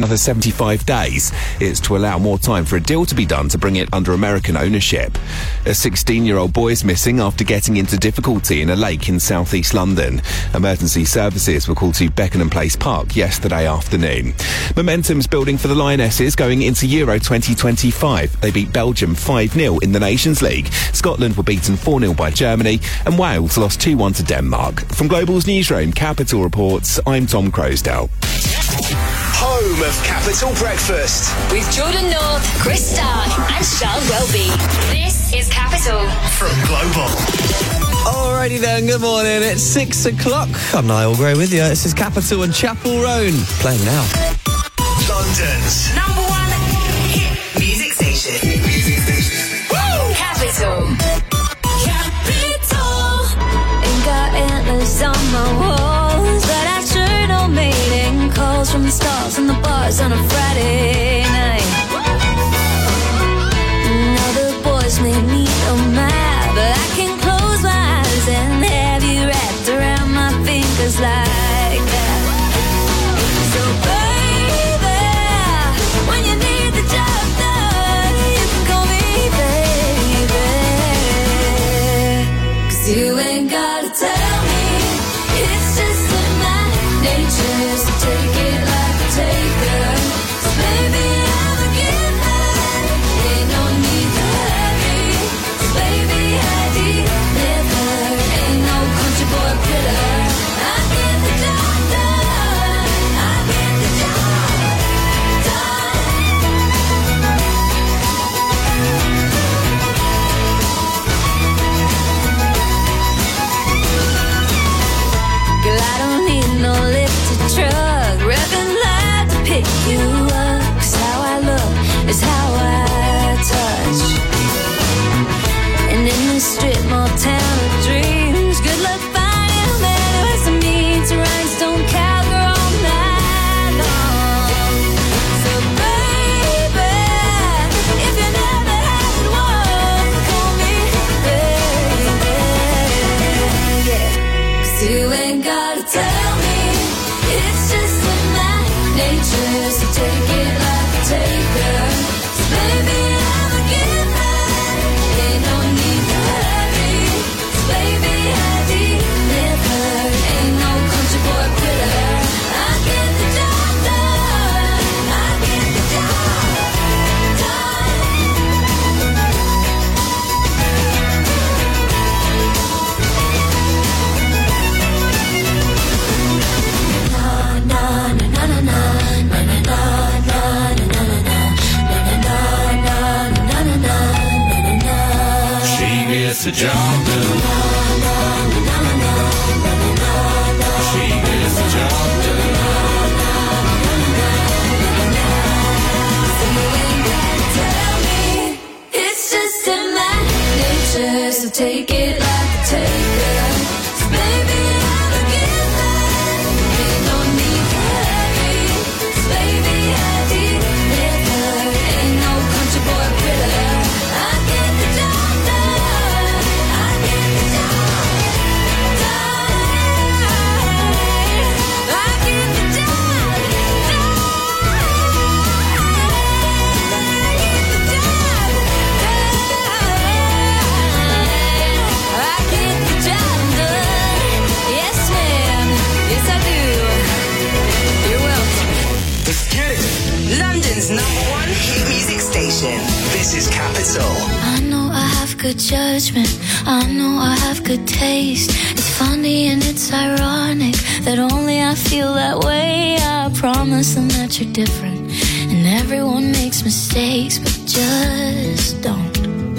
another 75 days. It's to allow more time for a deal to be done to bring it under American ownership. A 16-year-old boy is missing after getting into difficulty in a lake in southeast London. Emergency services were called to Beckenham Place Park yesterday afternoon. Momentum's building for the Lionesses going into Euro 2025. They beat Belgium 5-0 in the Nations League. Scotland were beaten 4-0 by Germany, and Wales lost 2-1 to Denmark. From Global's newsroom, Capital Reports, I'm Tom Crosdale. Home of Capital Breakfast with Jordan North, Chris Stark and Charles Welby. This is Capital from Global. Alrighty then, good morning. It's 6 o'clock. I'm Niall Gray with you. This is Capital and Chapel Roan. Playing now. London's number one hit music station. Woo! Capital. Ain't got antlers on my walls, but I sure don't mating calls from the stars and the bars on a Friday night. Now the boys made me so mad, but I can close my eyes and have you wrapped around my fingers like that. So baby, when you need the job done, you can call me baby. 'Cause you ain't gotta tell me, it's just in my nature to take it like a taker. 'Cause baby, I'm a giver, ain't no need to hurry. 'Cause baby, I deliver, ain't no country boy quitter. I get the job done, I get the job done. Girl, I don't need no lifted truck, revving loud to pick you up. 'Cause how I look is how I touch. And in this strip mall town of dreams, good luck finding a man who has some means to rhinestone cowgirl all night long. So baby, if you never had one, call me baby, yeah. 'Cause you ain't gotta tell me, it's just in my nature to take it like a taker. 'Cause baby, I'm a giver, ain't no need to hurry. 'Cause baby, I deliver, ain't no country boy quitter. I get the job done, I get the job done. She gets the job done. She gets the job done. Tell me, it's just in my nature to take it like a taker. 'Cause baby, I'm a giver, ain't no need to hurry. 'Cause baby, I deliver, ain't no country boy quitter. I get the job done, I get the job done, I get the job done. I get the job done. Yes, ma'am. Yes, I do. You're welcome. Let's get it. London's number one hit music station. This is Capital. I know I have good judgment, I know I have good taste. It's funny and it's ironic that only I feel that way. I promise them that you're different, and everyone makes mistakes, but just don't.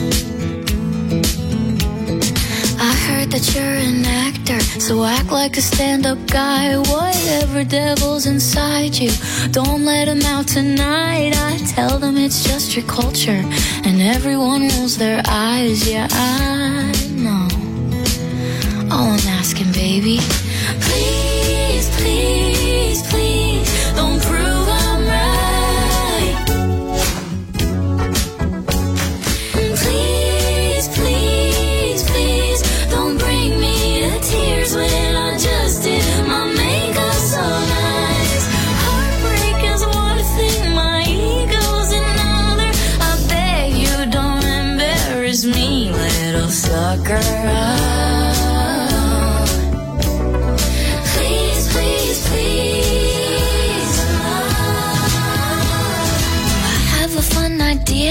I heard that you're an actor, so act like a stand-up guy. Whatever devil's inside you, don't let him out tonight. I tell them it's just your culture, and everyone rolls their eyes. Yeah, I know. All I'm asking, baby, please, please, please, don't prove I'm right. Please, please, please, don't bring me to tears when I just did my makeup so nice. Heartbreak is one thing.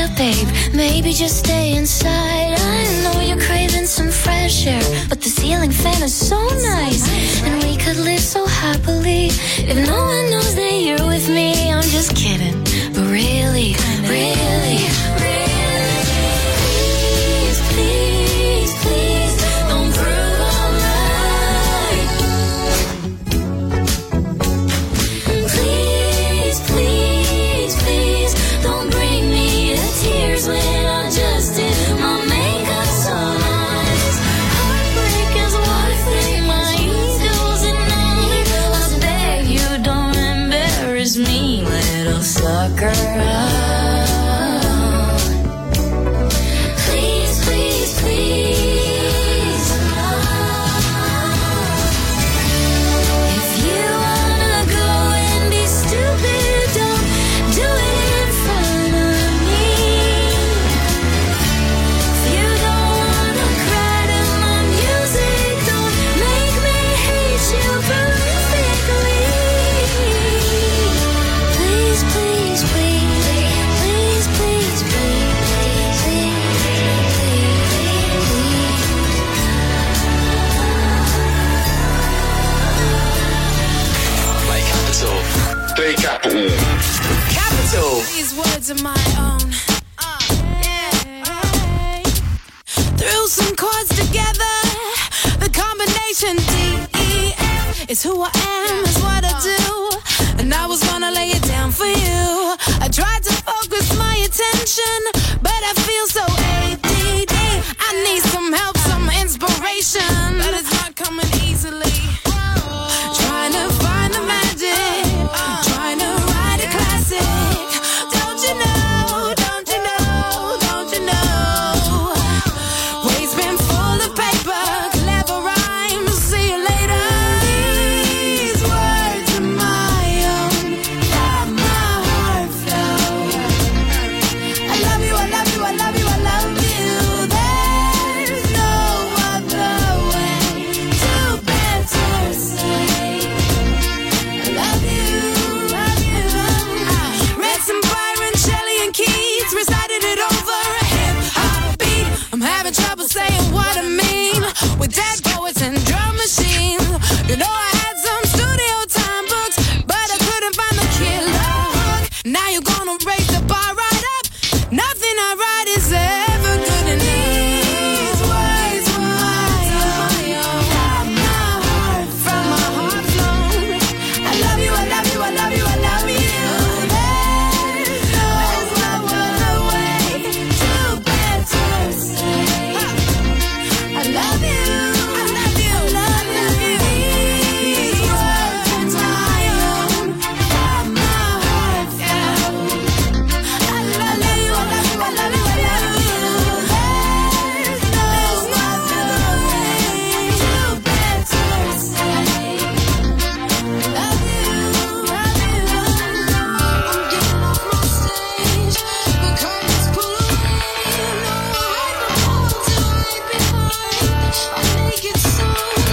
out, babe. Maybe just stay inside. I know you're craving some fresh air, but the ceiling fan is so nice, and we could live so happily if no one knows that you're with me. I'm just kidding, but really, really, really, please, please, please, don't prove I'm right. Please, please, please, don't bring me to tears when I just did my makeup so nice. Heartbreak is one thing, my ego's another. I beg you, don't embarrass me, little sucker. Please, please, please. If you wanna go and be stupid, don't do it in front of me. If you don't wanna cry to my music, don't make me hate you perfectly. Please, please, please, please, please, please, please, Play Capital. Play Capital. Capital. These words are my own. Threw some chords together. The combination D-E-F is who I am, is what I do. And I was gonna lay it down for you. I tried to focus my attention, but I feel so ADD. I need some help, some inspiration, but it's not coming easily. Trying to find the magic, trying to write a classic. Don't you know, don't you know, don't you know? Waves been full of paper, clever rhymes, see you later. These words are my own, let my heart flow. I love you, I love you, I love you, I love you. There's no other way to better say I love you, love you. Read some Byron, Shelley, and Keats, recited it over a hip-hop beat. I'm having trouble saying what I mean with dead poets and drum machines. You know I had some studio time books, but I couldn't find the killer hook. Now you're gonna raise the bar right up. Nothing I write is ever good enough. These words were my own, from my heart flown. I love you, I love you, I love you, I love you. There's no other way to better say I love you, I love you, I love you. These words are my own, from my heart flown. I love you, I love you, I love you, I love you. There's no other way to better say love you, love you. I'm getting off my stage, the curtains pull away. No, I don't want to leave behind. I'll make it so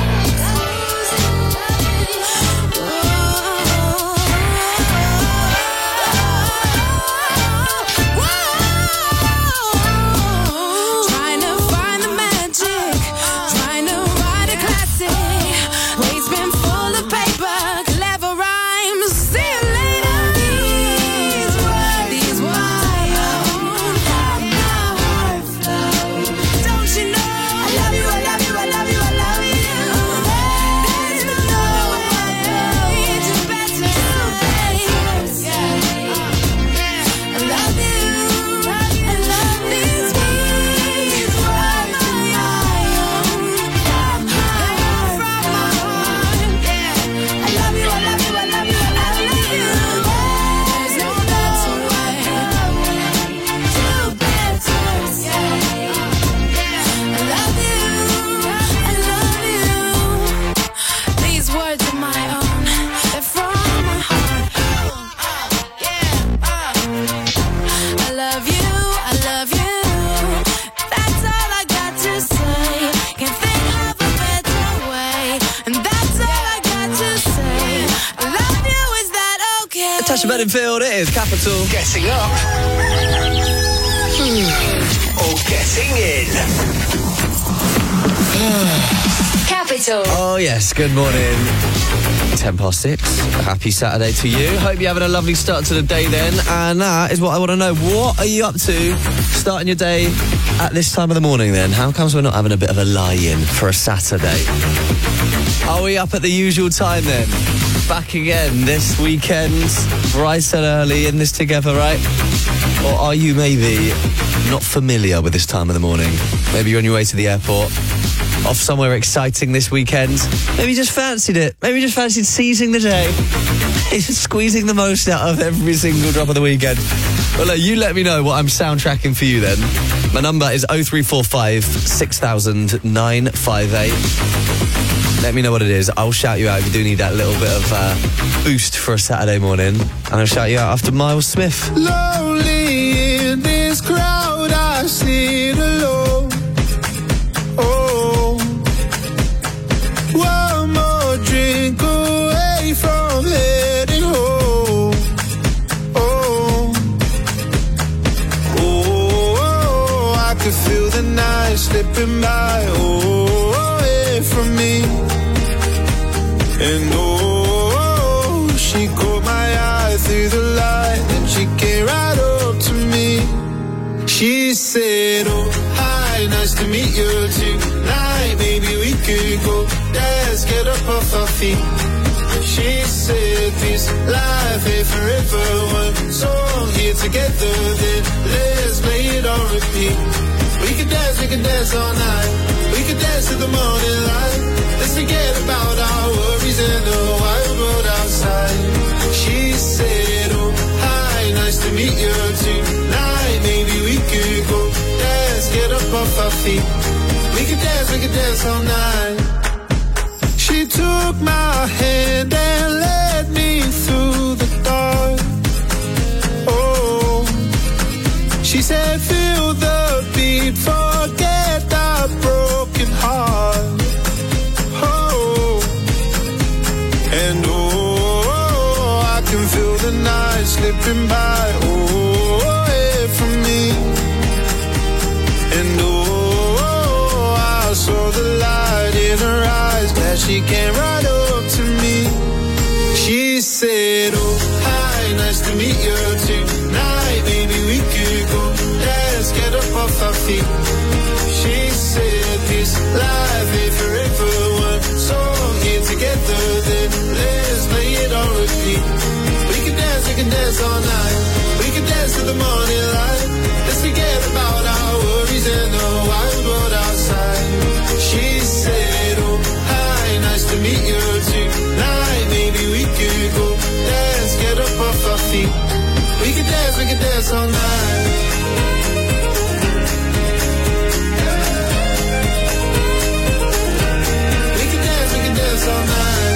trying to find the magic, trying to write a classic. Waves been full of paper, clever rhymes. See you later. These words my own, from my heart flow. Don't you know I love you, I love you, I love you, I love you. There's no other way to better say I love you, I love these words are my own, from my heart. I love you, I love you, I love you, I love you. There's no better way to better say I love you, I love you. These words are my own, they're from my heart. I love you, I love you. That's all I got to say. Can't think of a better way, and that's all I got to say. I love you, is that okay? Tasha Bedingfield, it is Capital. Getting up. Or getting in. Capital. Oh, yes, good morning. 6:10. Happy Saturday to you. Hope you're having a lovely start to the day then. And that is what I want to know. What are you up to starting your day at this time of the morning then? How comes we're not having a bit of a lie-in for a Saturday? Are we up at the usual time then? Back again this weekend, bright and early, in this together, right? Or are you maybe not familiar with this time of the morning? Maybe you're on your way to the airport, off somewhere exciting this weekend. Maybe you just fancied it. Maybe you just fancied seizing the day. Squeezing the most out of every single drop of the weekend. Well, look, you let me know what I'm soundtracking for you then. My number is 0345 6000 958. Let me know what it is. I'll shout you out if you do need that little bit of boost for a Saturday morning. And I'll shout you out after Miles Smith. Lonely in this crowd, I sit alone. Oh, one more drink away from heading home. Oh, I could feel the night slipping by. Away from me. And oh, she caught my eye through the light, and she came right up to me. She said, oh, hi, nice to meet you tonight. Maybe we could go dance, get up off our feet. She said, this life ain't forever. One song here together, then let's play it on repeat. We could dance all night. We could dance to the morning light. Let's forget about our worries and the wild world outside. She said, oh, hi, nice to meet you tonight. Maybe we could go dance, get up off our feet. We could dance all night. She took my hand and led me through the dark. Oh, she said, feel the beat, forget that broken heart. And oh, I can feel the night slipping by, away from me. And oh, I saw the light in her eyes, glad she came right up to me. She said, oh, hi, nice to meet you tonight. Maybe we could go dance, get up off our feet. She said, this life ain't forever. One song here together, then let's play it on repeat. We can dance all night. We can dance to the morning light. Let's forget about our worries and the wild world outside. She said, oh, hi, nice to meet you tonight. Maybe we could go dance, get up off our feet. We can dance all night. All night.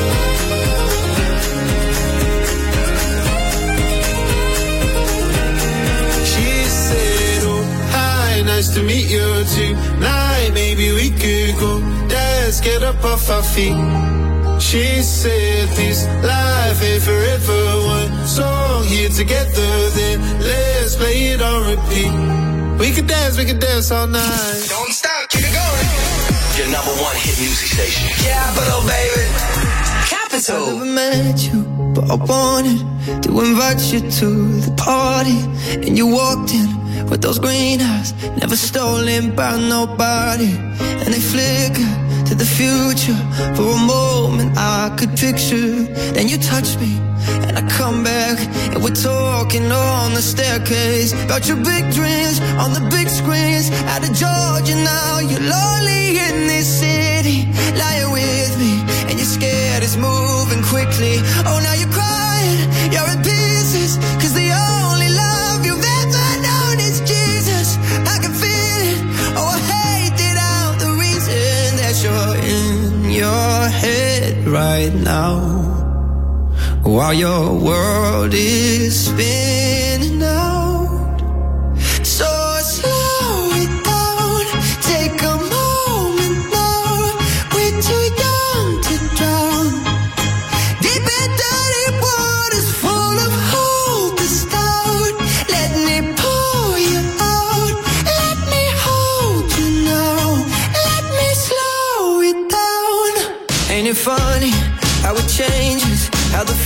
She said, oh, hi, nice to meet you tonight. Maybe we could go dance, get up off our feet. She said, this life ain't forever. One song here together, then let's play it on repeat. We could dance all night. Don't stop, keep it going. Your number one hit music station. Capital, baby. Capital. I never met you, but I wanted to invite you to the party. And you walked in with those green eyes, never stolen by nobody. And they flicker to the future. For a moment I could picture. Then you touch me and I come back, and we're talking on the staircase about your big dreams on the big screens. Out of Georgia now, you're lonely in this city, lying with me, and you're scared it's moving quickly. Oh, now you're crying, you're in pieces, cause the only love you've ever known is Jesus. I can feel it, oh, I hate it out, the reason that you're in your head right now, while your world is spinning out. So slow it down, take a moment now. We're too young to drown. Deep in dirty waters full of hope to start. Let me pull you out.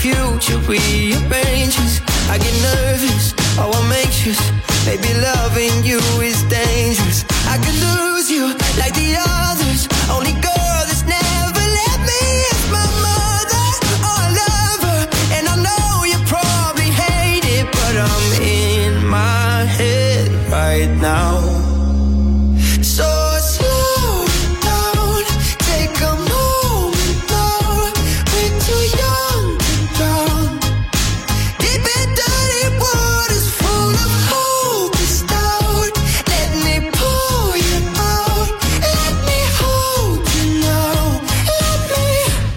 future rearranges. I get nervous, oh I'm anxious. Maybe loving you is dangerous. I could lose you like the others. Only girl that's never let me is my mother. Oh, I love her, and I know you probably hate it, but I'm in my head right now. So slow down, take a moment now. We're too young to drown. Deep in dirty waters full of hopeless doubt. Let me pull you out. Let me hold you now. Let me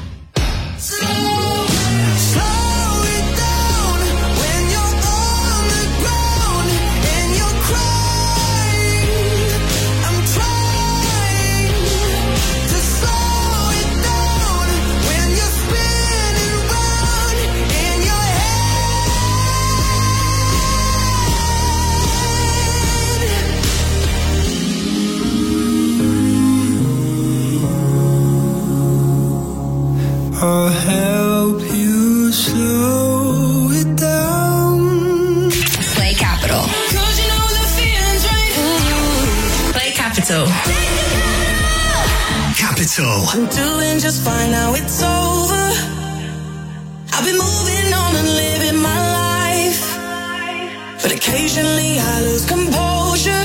slow it down when you're on the ground and you're crying. I'm trying to slow it down when you're spinning round in your head. I'll help you slow it down. Play Capital. Cause you know the feeling's right. Play Capital. Capital. I'm doing just fine now, it's over. I've been moving on and living my life, but occasionally I lose composure,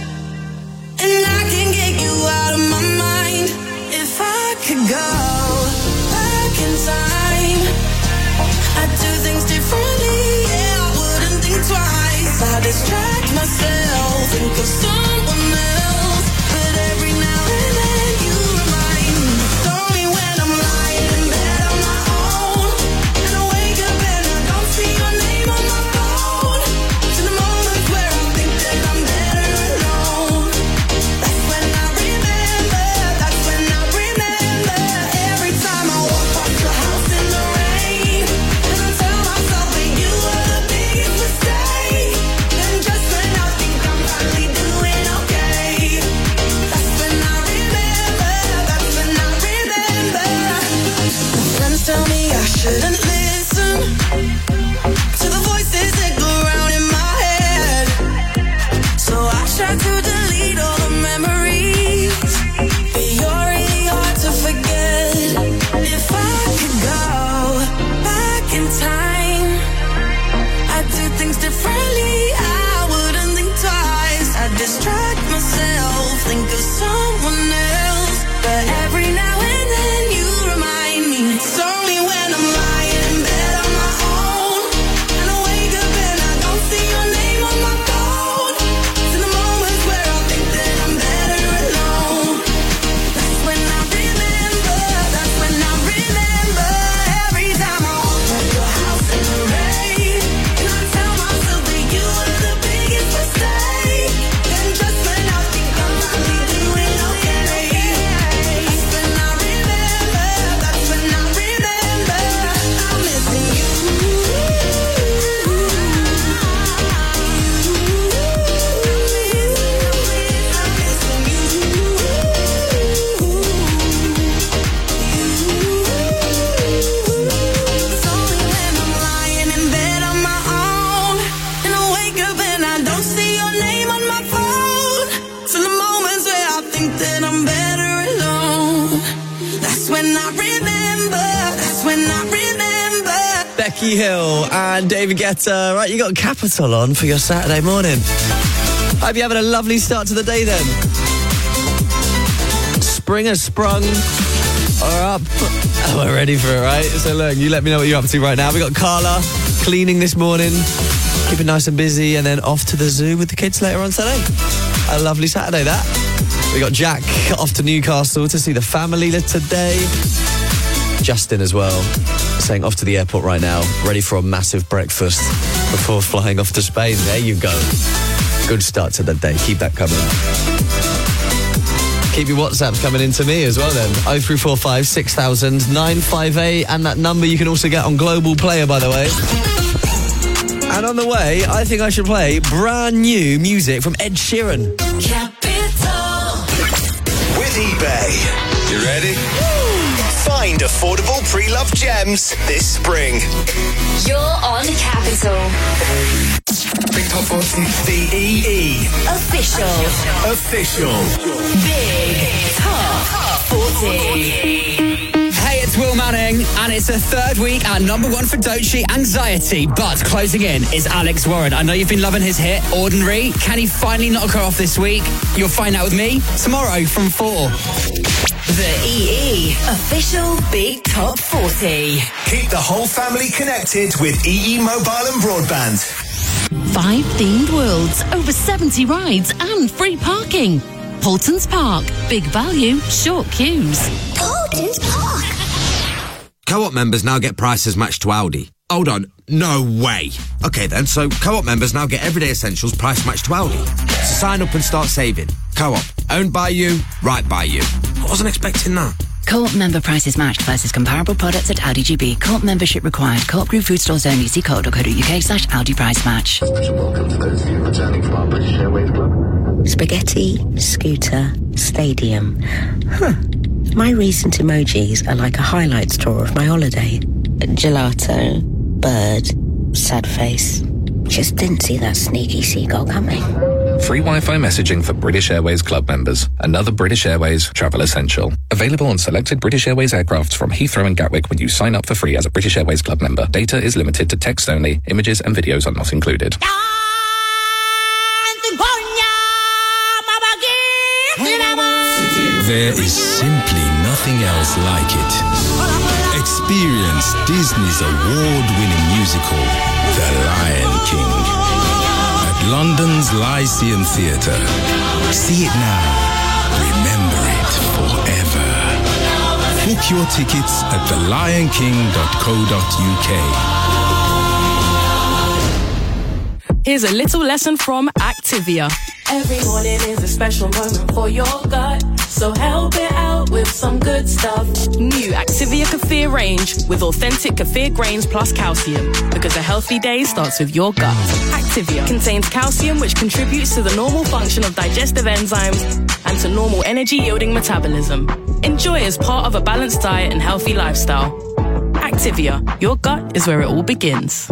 and I can get you out of my mind. If I could go back in time, I'd do things differently, yeah, I wouldn't think twice. I distract myself, think of someone else, but every now and then you remind me. It's only when I'm lying in bed on my own, and I wake up and I don't see your name on my phone, to the moments where I think that I'm better alone. That's when I remember, that's when I remember. Every time I walk past your house in the rain, and I tell myself that you were the biggest mistake, and just when I think I'm finally doing okay, that's when I remember, that's when I remember. My friends tell me I shouldn't listen to the voices that go round in my head, so I try to delete all the memories, but you're really hard to forget. If I could go back in time, I'd do things differently, I wouldn't think twice. I'd distract myself, think of someone else, but every now and then you remind me. It's only when I'm lying in bed on my own, and I wake up and I don't see your name on my phone, to the moments where I think that I'm better alone. That's when I remember, that's when I remember. Every time I walk past your house in the rain, and I tell myself that you were the biggest mistake, and just when I think I'm finally doing okay, that's when I remember, that's when I remember. I'm missing you. It's only when I'm lying in bed on my own, and I wake up and I don't see your name on my phone, to the moments where I think that I'm better alone. That's when I remember, that's when I remember. Becky Hill and David Guetta. Right, you got Capital on for your Saturday morning. Hope you're having a lovely start to the day then. Spring has sprung. Or up. Oh, we're ready for it, right? So look, you let me know what you're up to right now. We got Carla cleaning this morning, keeping nice and busy, and then off to the zoo with the kids later on today. A lovely Saturday, that. We got Jack off to Newcastle to see the family today. Justin as well, saying off to the airport right now, ready for a massive breakfast before flying off to Spain. There you go. Good start to the day. Keep that coming. Keep your WhatsApps coming in to me as well then. 0345 6000 958, and that number you can also get on Global Player, by the way. And on the way, I think I should play brand new music from Ed Sheeran. Capital. With eBay. You ready? Find affordable pre-loved gems this spring. You're on Capital. Big Top 40. The EE. Official. Big Top 40. Hey, it's Will Manning, and it's the third week at number one for Doechii, Anxiety. But closing in is Alex Warren. I know you've been loving his hit, Ordinary. Can he finally knock her off this week? You'll find out with me tomorrow from 4. The EE. Official Big Top 40. Keep the whole family connected with EE Mobile and Broadband. 5 themed worlds, over 70 rides and free parking. Paultons Park. Big value, short queues. Paultons Park. Co-op members now get prices matched to Aldi. Hold on, no way. Okay then, so Co-op members now get everyday essentials price matched to Aldi. So sign up and start saving. Co-op, owned by you, right by you. I wasn't expecting that. Co-op member prices matched versus comparable products at Aldi GB. Co-op membership required. Co-op group food stores only. See co.co.uk/Aldi price match. Welcome to those of you returning from our British Airways Club. Spaghetti, scooter, stadium. My recent emojis are like a highlights tour of my holiday. Gelato, bird, sad face. Just didn't see that sneaky seagull coming. Free Wi-Fi messaging for British Airways Club members. Another British Airways travel essential. Available on selected British Airways aircrafts from Heathrow and Gatwick when you sign up for free as a British Airways Club member. Data is limited to text only. Images and videos are not included. There is simply nothing else like it. Experience Disney's award-winning musical, The Lion King, at London's Lyceum Theatre. See it now. Remember it forever. Book your tickets at thelionking.co.uk. Here's a little lesson from Activia. Every morning is a special moment for your gut, so help it out with some good stuff. New Activia Kefir range with authentic kefir grains plus calcium, because a healthy day starts with your gut. Activia contains calcium, which contributes to the normal function of digestive enzymes and to normal energy-yielding metabolism. Enjoy as part of a balanced diet and healthy lifestyle. Activia, your gut is where it all begins.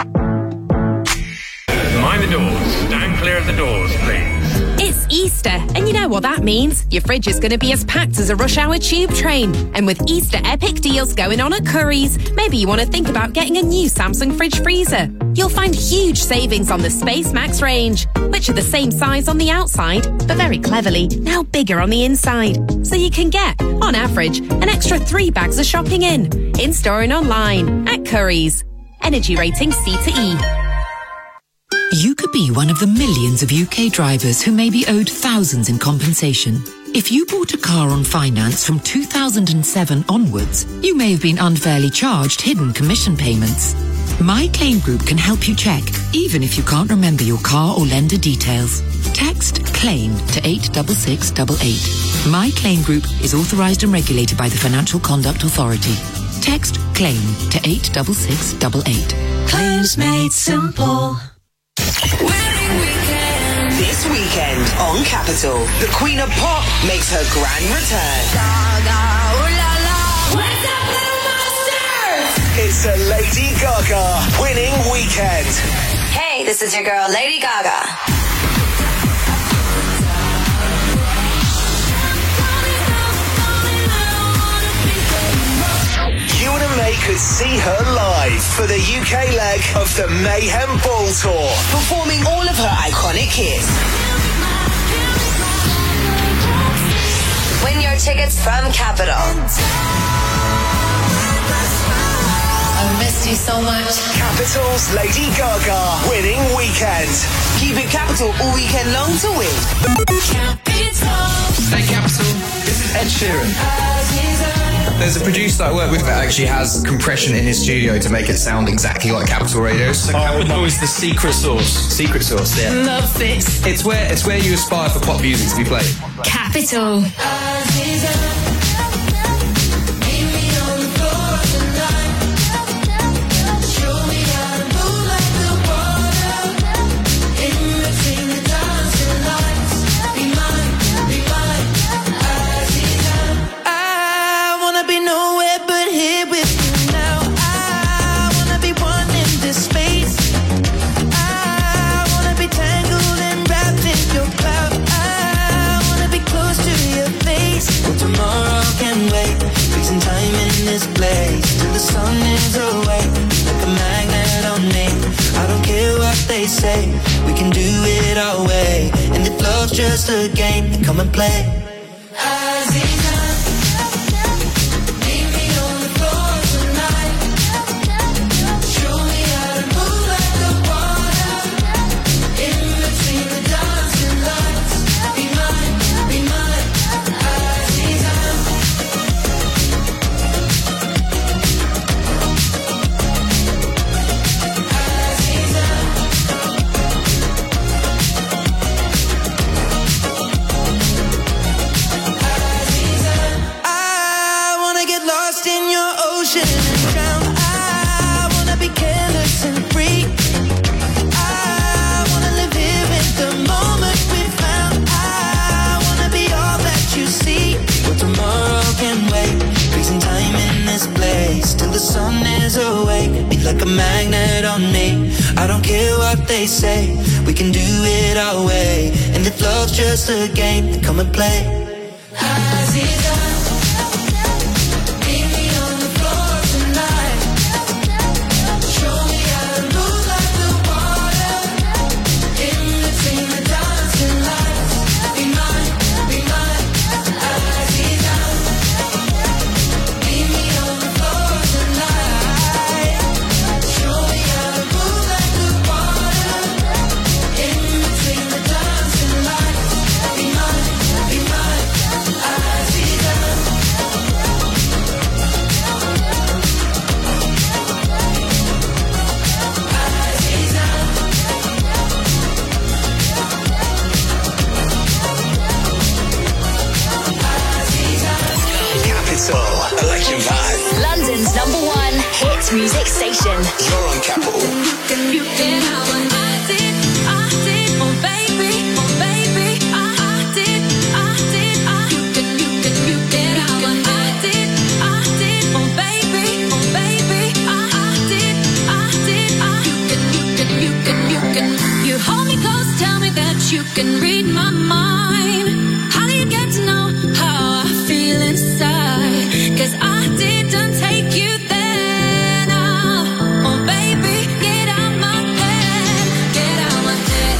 Mind the doors. Stand clear of the doors, please. It's Easter, and you know what that means. Your fridge is going to be as packed as a rush hour tube train. And with Easter epic deals going on at Currys, maybe you want to think about getting a new Samsung fridge freezer. You'll find huge savings on the Space Max range, which are the same size on the outside, but very cleverly, now bigger on the inside. So you can get, on average, an extra 3 bags of shopping in store and online, at Currys. Energy rating C to E. You could be one of the millions of UK drivers who may be owed thousands in compensation. If you bought a car on finance from 2007 onwards, you may have been unfairly charged hidden commission payments. My Claim Group can help you check, even if you can't remember your car or lender details. Text CLAIM to 86688. My Claim Group is authorised and regulated by the Financial Conduct Authority. Text CLAIM to 86688. Claims made simple. This weekend on Capital, the Queen of Pop makes her grand return. Gaga, ooh la la. What's up, little monsters? It's a Lady Gaga winning weekend. Hey, this is your girl, Lady Gaga. UNMA could see her live for the UK leg of the Mayhem Ball Tour, performing all of her iconic hits. Win your tickets from Capital. I missed you so much. Capital's Lady Gaga winning weekend. Keep it Capital all weekend long to win. Capital. Hey Capital, this is Ed Sheeran. There's a producer I work with that actually has compression in his studio to make it sound exactly like Capital Radio. So Capital is the secret sauce. Secret sauce, yeah. Love this. It's where you aspire for pop music to be played. Capital. Be nowhere but say. We can do it our way. And if love's just a game, then come and play. Like a magnet on me. I don't care what they say. We can do it our way. And if love's just a game, then come and play. Election Vibe. London's #1 hit music station. You're on Capital. You can have what I did, oh baby, I did, you can have what I did, oh baby, I did, you can, you hold me close, tell me that you can read my mind. How do you get to know how I feel inside? 'Cause I didn't take you there now. Oh baby, get out my head, get out my head,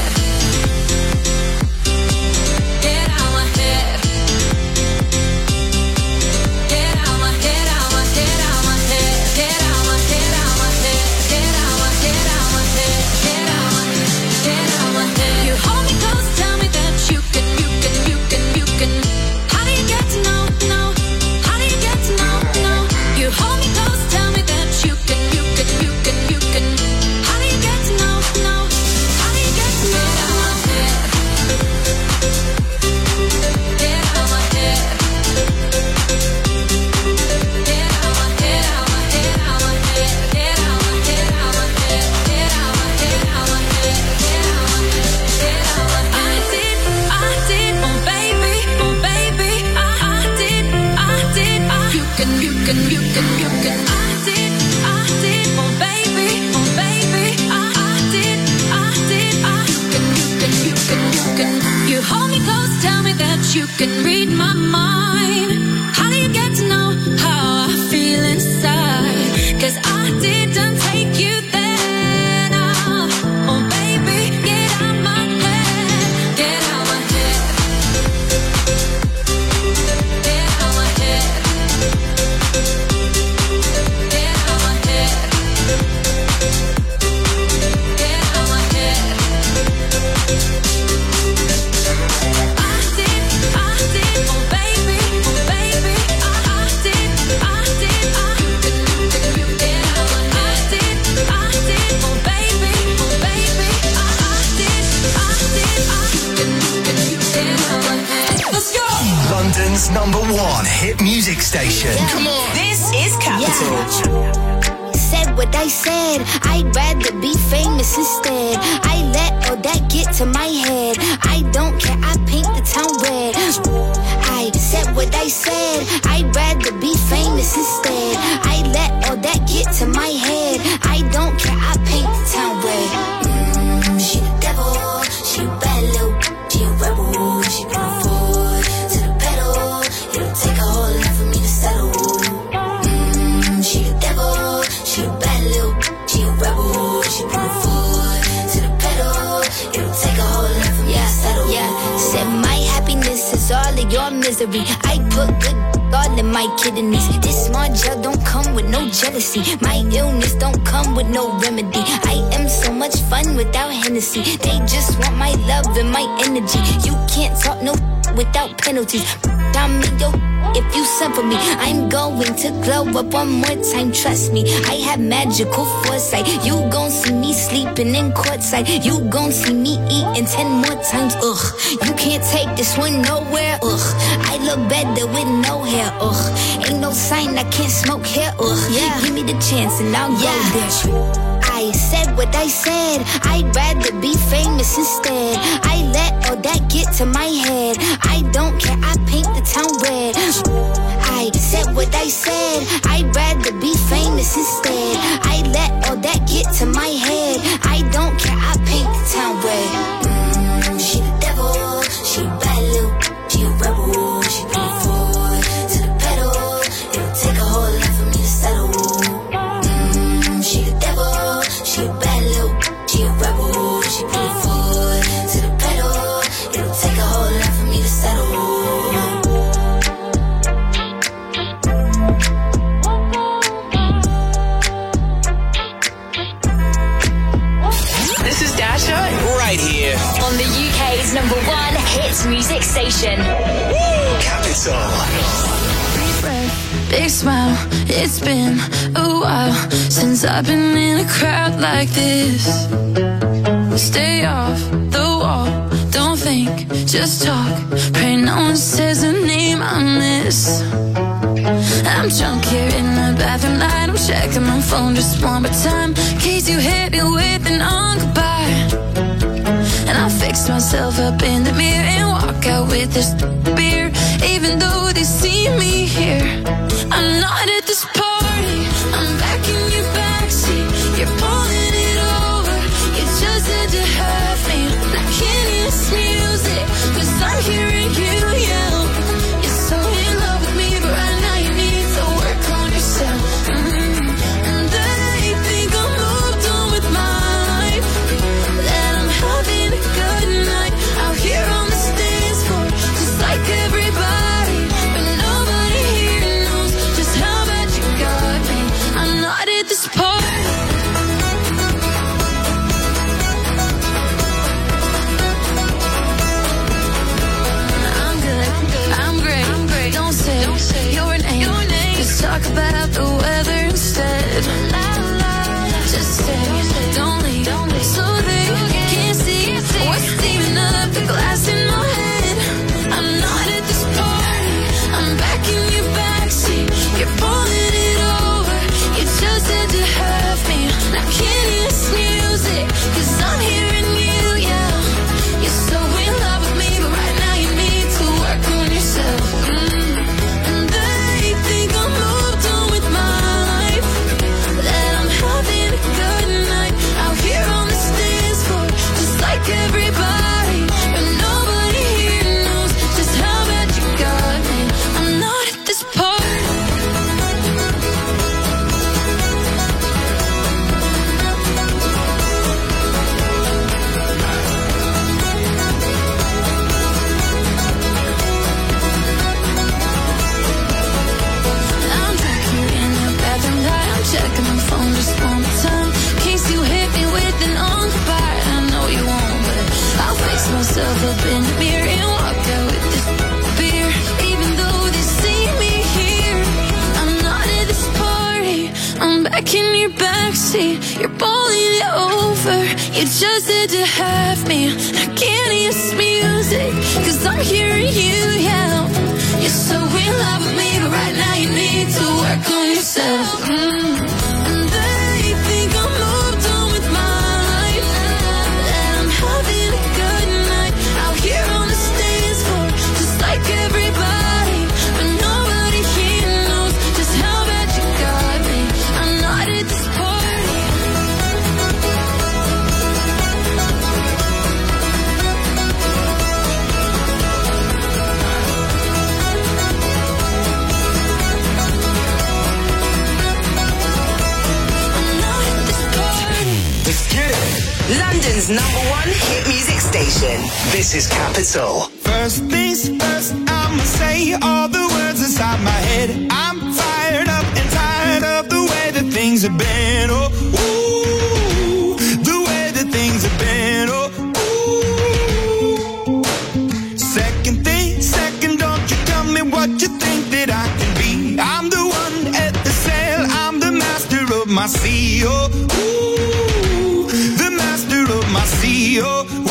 get out my head, get out my head, out my head, out my head, get out my head, out my head, get out my head, out my head, get out my head, get out my head. You hold me close, tell me that you can, you can, you can, you can. How do you get to know, know? How do you get to know, know? You hold me close, tell me that you can, you can, you can, you can. How do you get to know, know? How do you get to know? Get out my head, get out my head, out my head, out my head, get out my head, out my head, get out my head, out my head, get out my head, get out my head. I did, oh baby, I did, you can, you can, you can, you can. I did, oh baby, I did, you can, you can, you can. You hold me close, tell me that you can read my mind. How do you get to know how I feel inside? 'Cause I didn't take you there now. Oh baby, get out my head, get out my head, get out my head, get out my head, get out my head. I did, oh baby, I did, you can, get out my head. I did, oh baby, I did, you can, get out my head. Let's go! London's #1 hit music station. Come on. This is Capital. Said what I said, I'd rather be famous instead. I let all that get to my head. I don't care, I paint the town red. I said what I said, I'd rather be famous instead. I let all that get to my head. I don't care, I paint the town red. She the devil, she a bad little, she a rebel. She going forward to the pedal. It'll take a whole lot for me to settle. She the devil, she a bad little, she a rebel. She going forward to the pedal. your misery. I put good all in my kidneys. This small gel don't come with no jealousy. My illness don't come with no remedy. I am so much fun without Hennessy. They just want my love and my energy. You can't talk no without penalties. I'm in your if you send for me. I'm going to glow up one more time, trust me. I have magical foresight. You gon' see me sleeping in courtside. You gon' see me eating 10 more times, ugh. You can't take this one nowhere, ugh. I look better with no hair, ugh. Ain't no sign I can't smoke hair, ugh. Yeah. Give me the chance and I'll go there. I said what I said. I'd rather be famous instead. I let all that get to my head. I don't care, I paint the town red. I said what I said. I'd rather be famous instead. I let all that get to my head. I don't care, I paint the town red. She the devil, she a bad little, she a rebel. She put forward to the pedal. It'll take a whole lot for me to settle. She the devil, she a bad little, she a rebel. She put forward to the pedal. It'll take a whole lot for me to settle. This is Dasha right here on the UK's #1 hits music station. Capital. Big smile, it's been a while since I've been in a crowd like this. Stay off the wall, don't think, just talk. Pray no one says a name I miss. I'm drunk here in the bathroom light. I'm checking my phone just one more time, in case you hit me with an goodbye. And I fix myself up in the mirror and walk out with this beer. Even though they see me here, I'm not at this party. I'm back in your backseat. You're pulling it over. You just had to have me. I can't hear this music, 'cause I'm hearing you yell. You're so in love with me, but right now you need to work on yourself. And they think I'm moved on with my life, that I'm having a good night out here on the dance floor, just like everybody. But nobody here knows just how bad you got me. I'm not at this party. I'm good, I'm great. Don't say your name. Just talk about the weather instead. Just say, don't leave, so they can't see what's steaming up the glass in my head. I'm not at this party. I'm back in your backseat. You're pulling it over. You just had to have me. I can't hear this music, 'cause I'm hearing you yell. You're so in love with me, but right now you need to work on yourself. And they think I'm moved on with my life, that I'm having a good night out here on the dance floor, just like everybody. But nobody here knows just how bad you got me. I'm not at this party. I'm back here in the bathroom light. I'm checking my phone just one more time, in case you hit me with an goodbye. I know you won't, but I'll fix myself up in the mirror and walk out with this beer. Even though they see me here, I'm not at this party. I'm back in your backseat. You're pulling it over. You just had to have me. I can't hear this music, 'cause I'm hearing you yell. You're so in love with me, but right now you need to work on yourself. And they think I'm moved on with my life, that I'm having a good night out here on the dance floor, just like everybody. But nobody here knows just how bad you got me. I'm not at this party. hit music station. This is Capital. First things first, I'ma say all the words inside my head. I'm fired up and tired of the way that things have been. Oh, ooh, the way that things have been. Oh, ooh. Second thing, second, don't you tell me what you think that I can be. I'm the one at the sail, I'm the master of my sea. Oh, ooh, the master of my sea. Oh, ooh.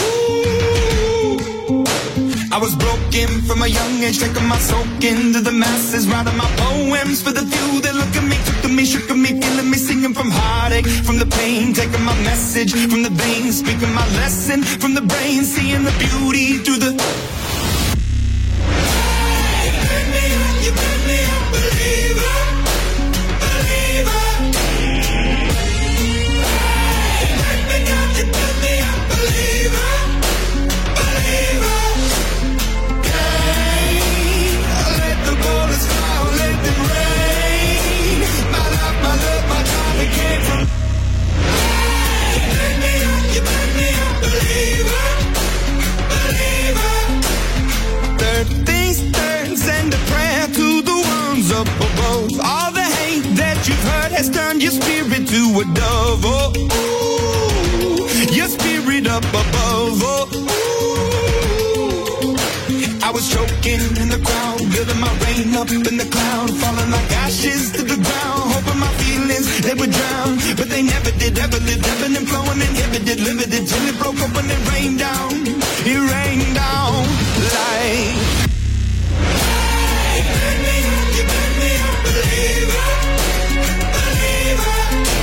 I was broken from a young age, taking my soak into the masses, writing my poems for the few that look at me, took to me, shook at me, feeling me, singing from heartache, from the pain, taking my message from the veins, speaking my lesson from the brain, seeing the beauty through the... You made me a believer, believer. You made me a believer, believer. Let the bullets fly, let them rain. My life, my love, my time, it came from. You made me a believer, believer. Third things third, send a prayer to the ones up above. All the hate that you've heard has turned your spirit to a dove. Oh, ooh, your spirit up above. Oh, ooh. I was choking in the crowd, building my rain up in the cloud, falling like ashes to the ground, hoping my feelings, they would drown, but they never did, ever lived, ebbing and flowing, inhibited, limited, till it broke open and rained down. It rained down like... You made me a believer, believer.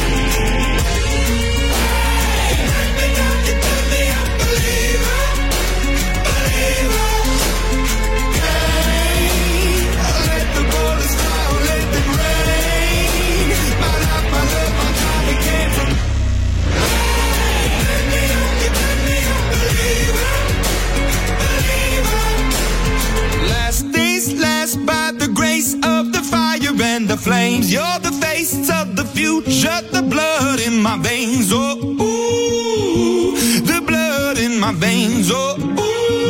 You made me a believer, believer. Let the bullets fly, let them rain. My life, my love, my time, it came from. You made me a believer, believer. Last things last, by the grace of the fire and the flames. You're the face of the future, the blood in my veins. Oh, ooh, the blood in my veins. Oh, ooh.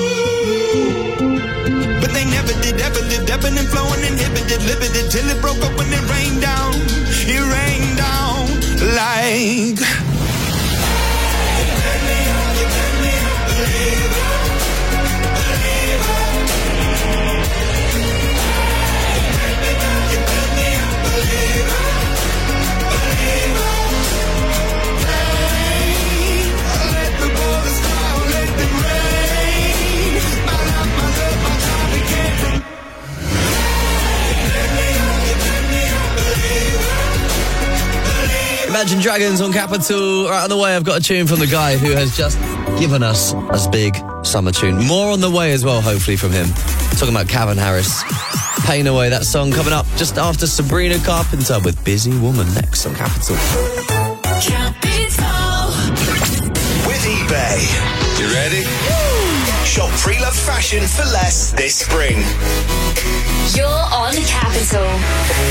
But they never did, ever lived, ebbing and flowing, inhibited, limited, till it broke open and rained down. It rained down like... You made me a believer, believer. Let the bullets fly, let them rain. My life, my love, my time, it came from. Imagine Dragons on Capital. Right on the way, I've got a tune from the guy who has just given us a big summer tune. More on the way as well, hopefully, from him. Talking about Calvin Harris. Pain Away, that song coming up just after Sabrina Carpenter with Busy Woman next on Capital. Capital. With eBay. You ready? Shop pre-loved fashion for less this spring. You're on Capital.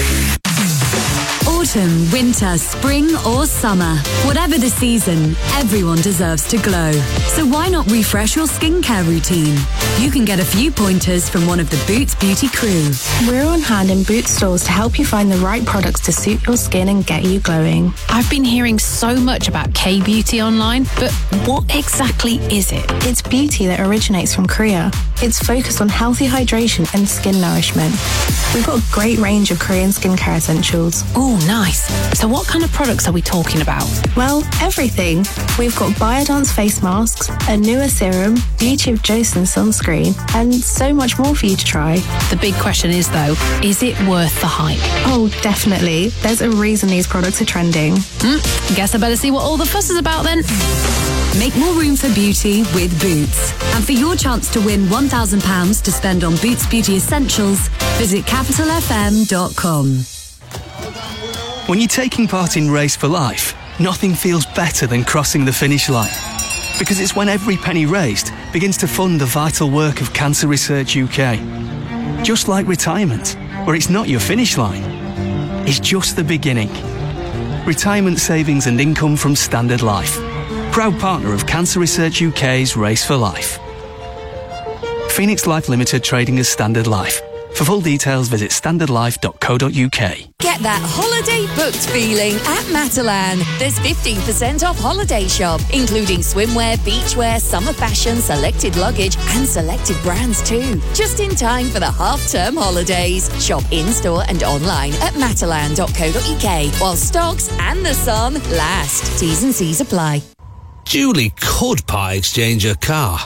Autumn, winter, spring or summer. Whatever the season, everyone deserves to glow. So why not refresh your skincare routine? You can get a few pointers from one of the Boots Beauty crew. We're on hand in Boots stores to help you find the right products to suit your skin and get you glowing. I've been hearing so much about K-Beauty online, but what exactly is it? It's beauty that originates from Korea. It's focused on healthy hydration and skin nourishment. We've got a great range of Korean skincare essentials. Oh, nice. So what kind of products are we talking about? Well, everything. We've got Biodance face masks, a newer serum, Beauty of Joseon sunscreen, and so much more for you to try. The big question is, though, is it worth the hype? Oh, definitely. There's a reason these products are trending. Guess I better see what all the fuss is about then. Make more room for beauty with Boots. And for your chance to win £1,000 to spend on Boots Beauty Essentials, visit capitalfm.com. When you're taking part in Race for Life, nothing feels better than crossing the finish line. Because it's when every penny raised begins to fund the vital work of Cancer Research UK. Just like retirement, where it's not your finish line, it's just the beginning. Retirement savings and income from Standard Life. proud partner of Cancer Research UK's Race for Life. Phoenix Life Limited trading as Standard Life. For full details, visit standardlife.co.uk. Get that holiday booked feeling at Matalan. There's 15% off holiday shop, including swimwear, beachwear, summer fashion, selected luggage, and selected brands too. Just in time for the half-term holidays. Shop in-store and online at matalan.co.uk while stocks and the sun last. T's and C's apply. Julie could part exchange her car.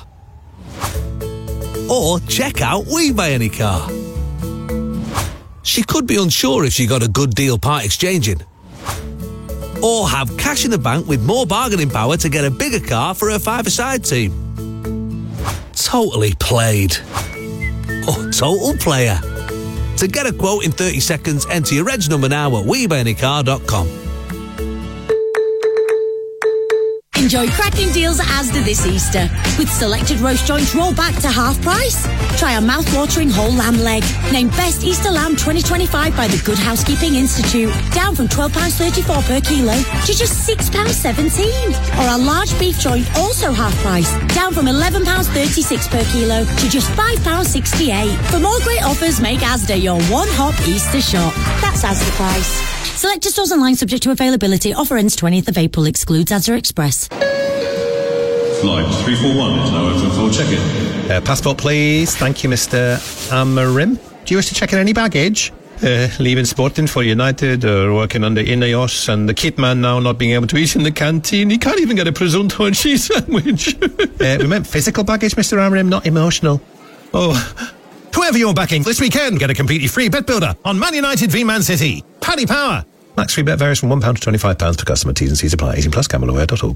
Or check out We Buy Any Car. She could be unsure if she got a good deal part exchanging. Or have cash in the bank with more bargaining power to get a bigger car for her five-a-side team. Totally played. Or total player. To get a quote in 30 seconds, enter your reg number now at WeBuyAnyCar.com. Enjoy cracking deals at Asda this Easter. With selected roast joints rolled back to half price. Try our mouth-watering whole lamb leg. Named Best Easter Lamb 2025 by the Good Housekeeping Institute. Down from £12.34 per kilo to just £6.17. Or our large beef joint, also half price. Down from £11.36 per kilo to just £5.68. For more great offers, make Asda your one-hop Easter shop. That's Asda price. Select stores online subject to availability. Offer ends 20th of April. Excludes Asda Express. Flight 341 is now open for check-in. Passport, please. Thank you, Mr. Amarim. Do you wish to check in any baggage? Leaving sporting for United or working under Ineos, and the kit man now not being able to eat in the canteen. He can't even get a presunto and cheese sandwich. We meant physical baggage, Mr. Amarim, not emotional. Oh, whoever you're backing this weekend, get a completely free bet builder on Man United v Man City. Paddy Power. Max free bet varies from £1 to £25 per customer. T's and C's apply. 18 plus. GambleAware.org.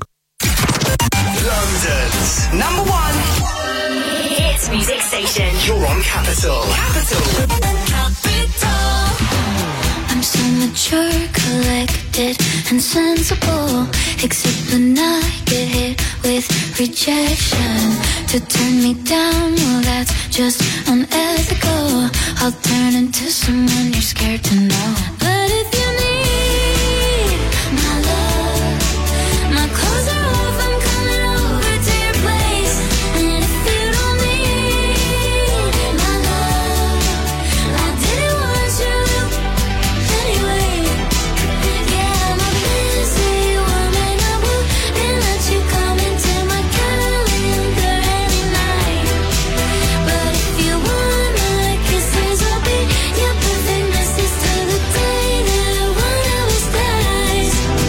London's number one hits music station. You're on Capital. I'm so mature, collected, and sensible. Except when I get hit with rejection. To turn me down, well, that's just unethical. I'll turn into someone you're scared to know. But if you need my love, my clothes are off, I'm coming over to your place. And if you don't need my love, I didn't want you anyway. Yeah, I'm a busy woman, I wouldn't let you come into my calendar any night. But if you want my kisses, I'll be your perfect missus till the day that one of us dies.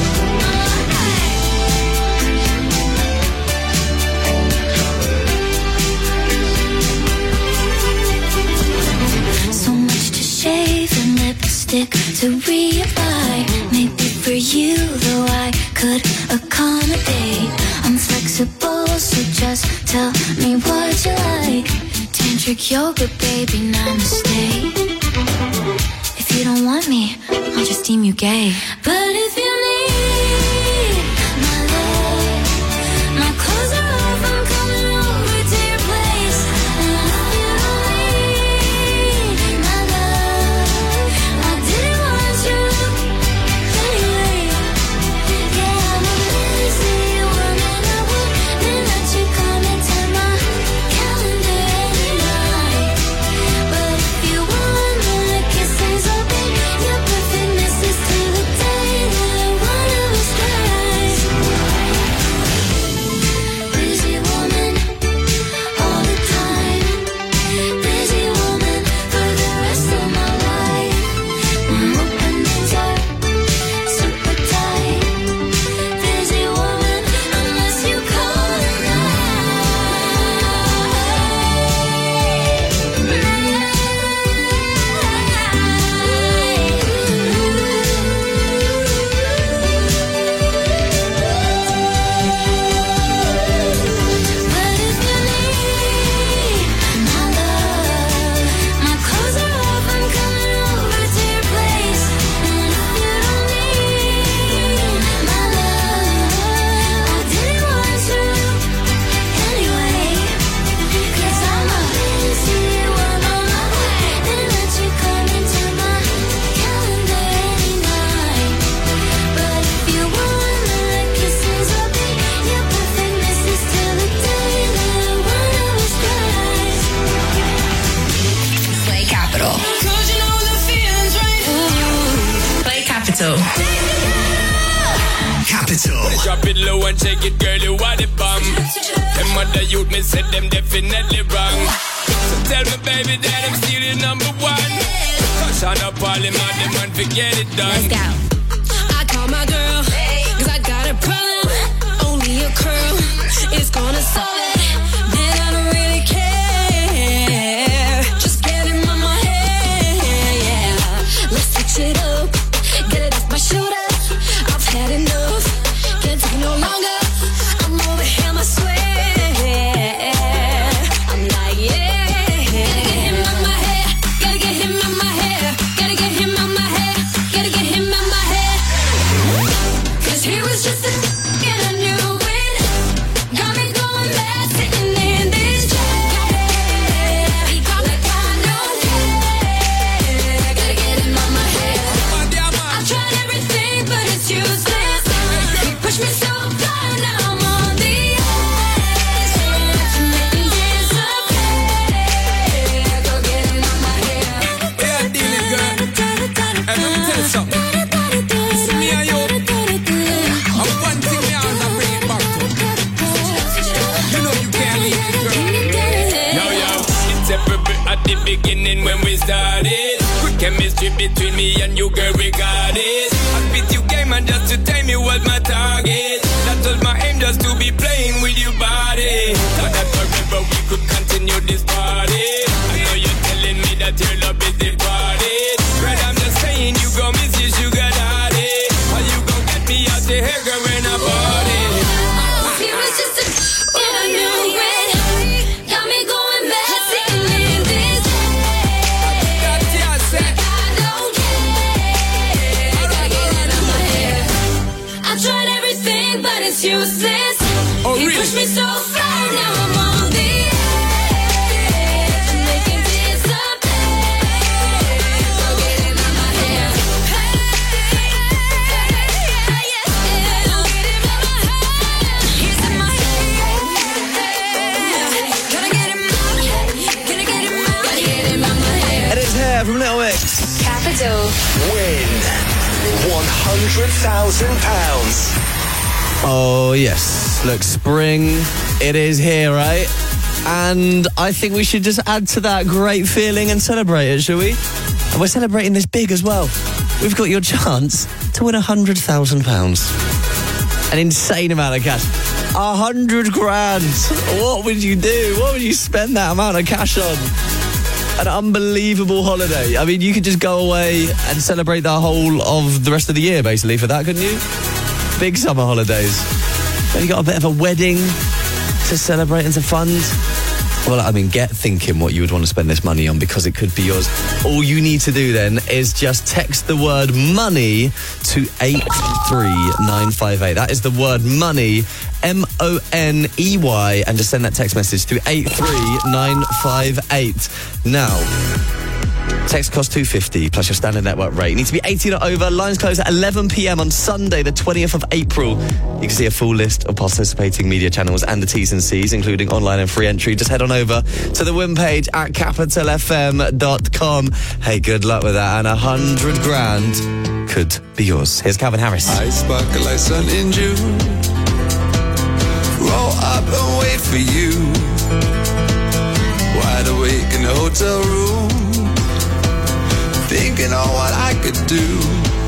So much to shave and lipstick to reapply. Maybe for you, though, I could accommodate. I'm flexible, so just tell me what you like. Tantric yoga, baby, namaste. If you don't want me, I'll just deem you gay. But if you need my love, my clothes are off, I'm coming over to your place. And if you don't need my love, I didn't want you anyway. Yeah, I'm a busy woman, I wouldn't let you come into my calendar any night. But if you want my kisses, I'll be your perfect missus till the day that one of us dies. Capital. Capital. Drop it low and shake it, girl, you are the bomb. Them other youth, me said them definitely wrong. So tell me, baby, that I'm still your number one. Cause on up all them other man, forget it done. Let's go. I call my girl, cause I got a problem. Only a curl is gonna solve it. Man, I don't really care. Just get him on my head, yeah. Let's switch it up. Get it off my shoulder. I've had enough. Can't take it no longer. I'm over him, I swear. I'm like, yeah. Gotta get him on my head. Gotta get him on my head. Gotta get him on my head. Gotta get him on my head. Cause he was just a and I knew it. Got me going mad sitting in this chair. He got me kind of head. Gotta get him on my head. I've tried everything but it's useless. He pushed me so far, now I'm on the edge. So much to make me disappear. Go get him on my head. Yeah, deal it, girl. And let me tell you something. It's me and you. And one thing me always I bring it back to. You know you can't leave it, girl. Yo, it's every bit at the beginning when we started. Good chemistry between me and you, girl, regardless. I beat you game and just to tame you was my target. That was my aim, just to be playing with your body. Thought that forever we could continue this party. I know you're telling me that your love is departed. But I'm just saying you gon' miss your sugar daddy. Or you gon' get me out the hair, girl, when I party. He was just a and I knew it. Got me going mad sitting in this chair. I don't care. Gotta get it on my head. I tried everything but it's useless. Oh, He really? pushed me so far, now I'm on the edge. Make him disappear. Go get him on my head. Go get him on my head. He's in my head. Gotta get him out. Gotta get him out. Gotta get him on my head. It is here from Little Mix. Capital. Win £100,000. Oh, yes. Look, spring, it is here, right? And I think we should just add to that great feeling and celebrate it, shall we? And we're celebrating this big as well. We've got your chance to win £100,000. An insane amount of cash. 100 grand. What would you do? What would you spend that amount of cash on? An unbelievable holiday. I mean, you could just go away and celebrate the whole of the rest of the year, basically, for that, couldn't you? Big summer holidays. Then you got a bit of a wedding to celebrate and to fund. Well, I mean, get thinking what you would want to spend this money on, because it could be yours. All you need to do then is just text the word money to 83958. That is the word money, MONEY, and just send that text message to 83958. Now, text costs $2.50 plus your standard network rate. You need to be 18 or over. Lines close at 11 p.m. on Sunday, the 20th of April. You can see a full list of participating media channels and the T's and C's, including online and free entry. Just head on over to the win page at capitalfm.com. Hey, good luck with that, and 100 grand could be yours. Here's Calvin Harris. I sparkle like sun in June. Roll up and wait for you. Wide awake in the hotel room, thinking on what I could do.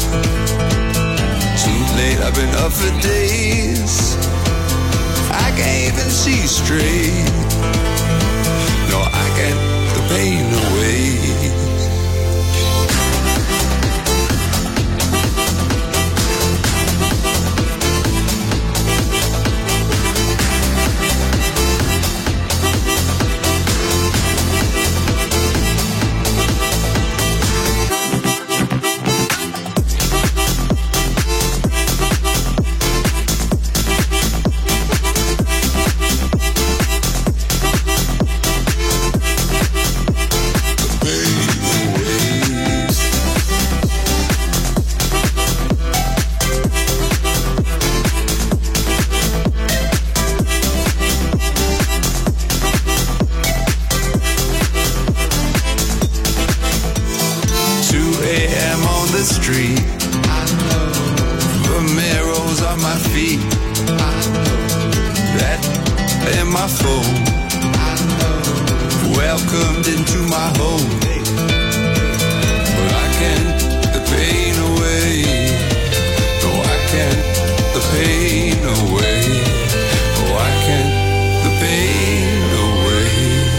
Too late, I've been up for days. I can't even see straight. No, I can't put the pain away. have come into my home. But I can't put the pain away. No, I can't put the pain away. Oh, I can't put the pain away.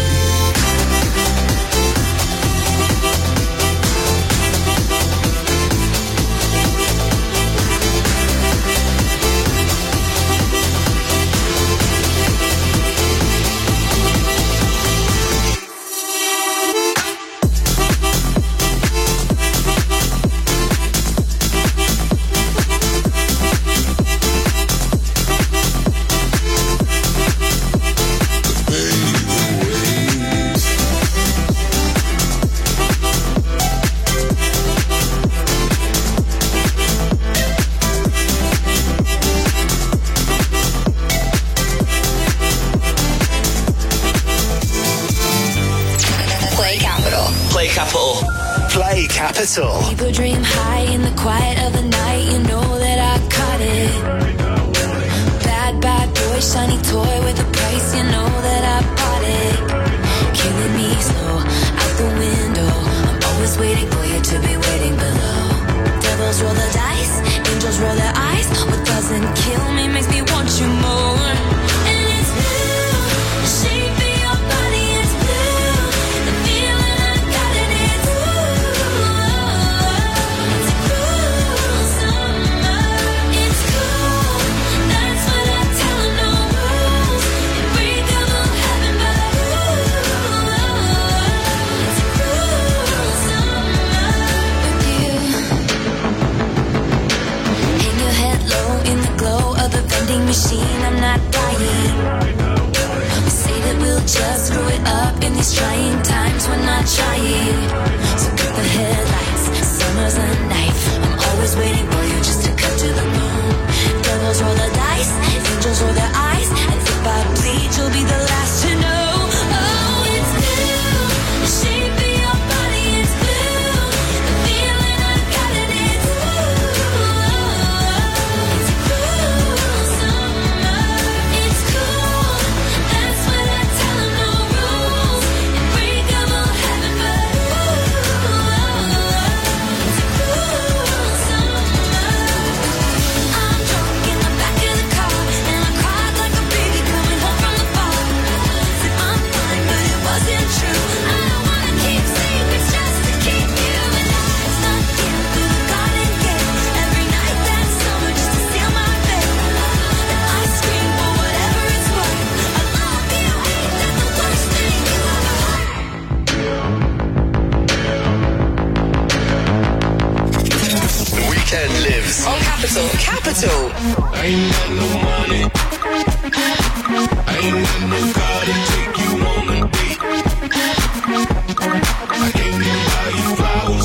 Play Capital. People dream high in the quiet of the night. You know that I caught it. Bad, bad boy, shiny toy with a price. You know that I bought it. Killing me slow, out the window. I'm always waiting for you to be waiting below. Devils roll the dice, angels roll their eyes. What doesn't kill me makes me want you more. And it's blue, the shape of your body is blue. The feeling I got it is it's cool summer. It's cool, that's what I tell them. No rules, unbreakable heaven, but it's cool summer with you. Hang your head low in the glow of the vending machine. I'm not dying. We say that we'll just screw it up in these trying times. We're not trying. So cut the headlights. Summer's a knife. I'm always waiting for you just to cut to the bone. Devils roll the dice. Angels roll their eyes. And if I bleed, you'll be the last to know. Oh, it's blue. The shape of your body is blue. The feeling I got it is it's cool summer. It's cool. That's what I tell them. No rules. Unbreakable heaven, but it's cool summer. I'm drunk in the back of the car, and I cried like a baby coming home from the bar. Said I'm fine, but it wasn't true. I don't wanna keep secrets just to keep you alive. Stuck in through the garden gate every night that summer just to seal my fate. And I scream for whatever it's worth. I love you, ain't that the worst thing you ever heard? The weekend lives On Capital. Capital. I ain't got no money. I ain't got no car to take you on a date. I can't even buy you flowers.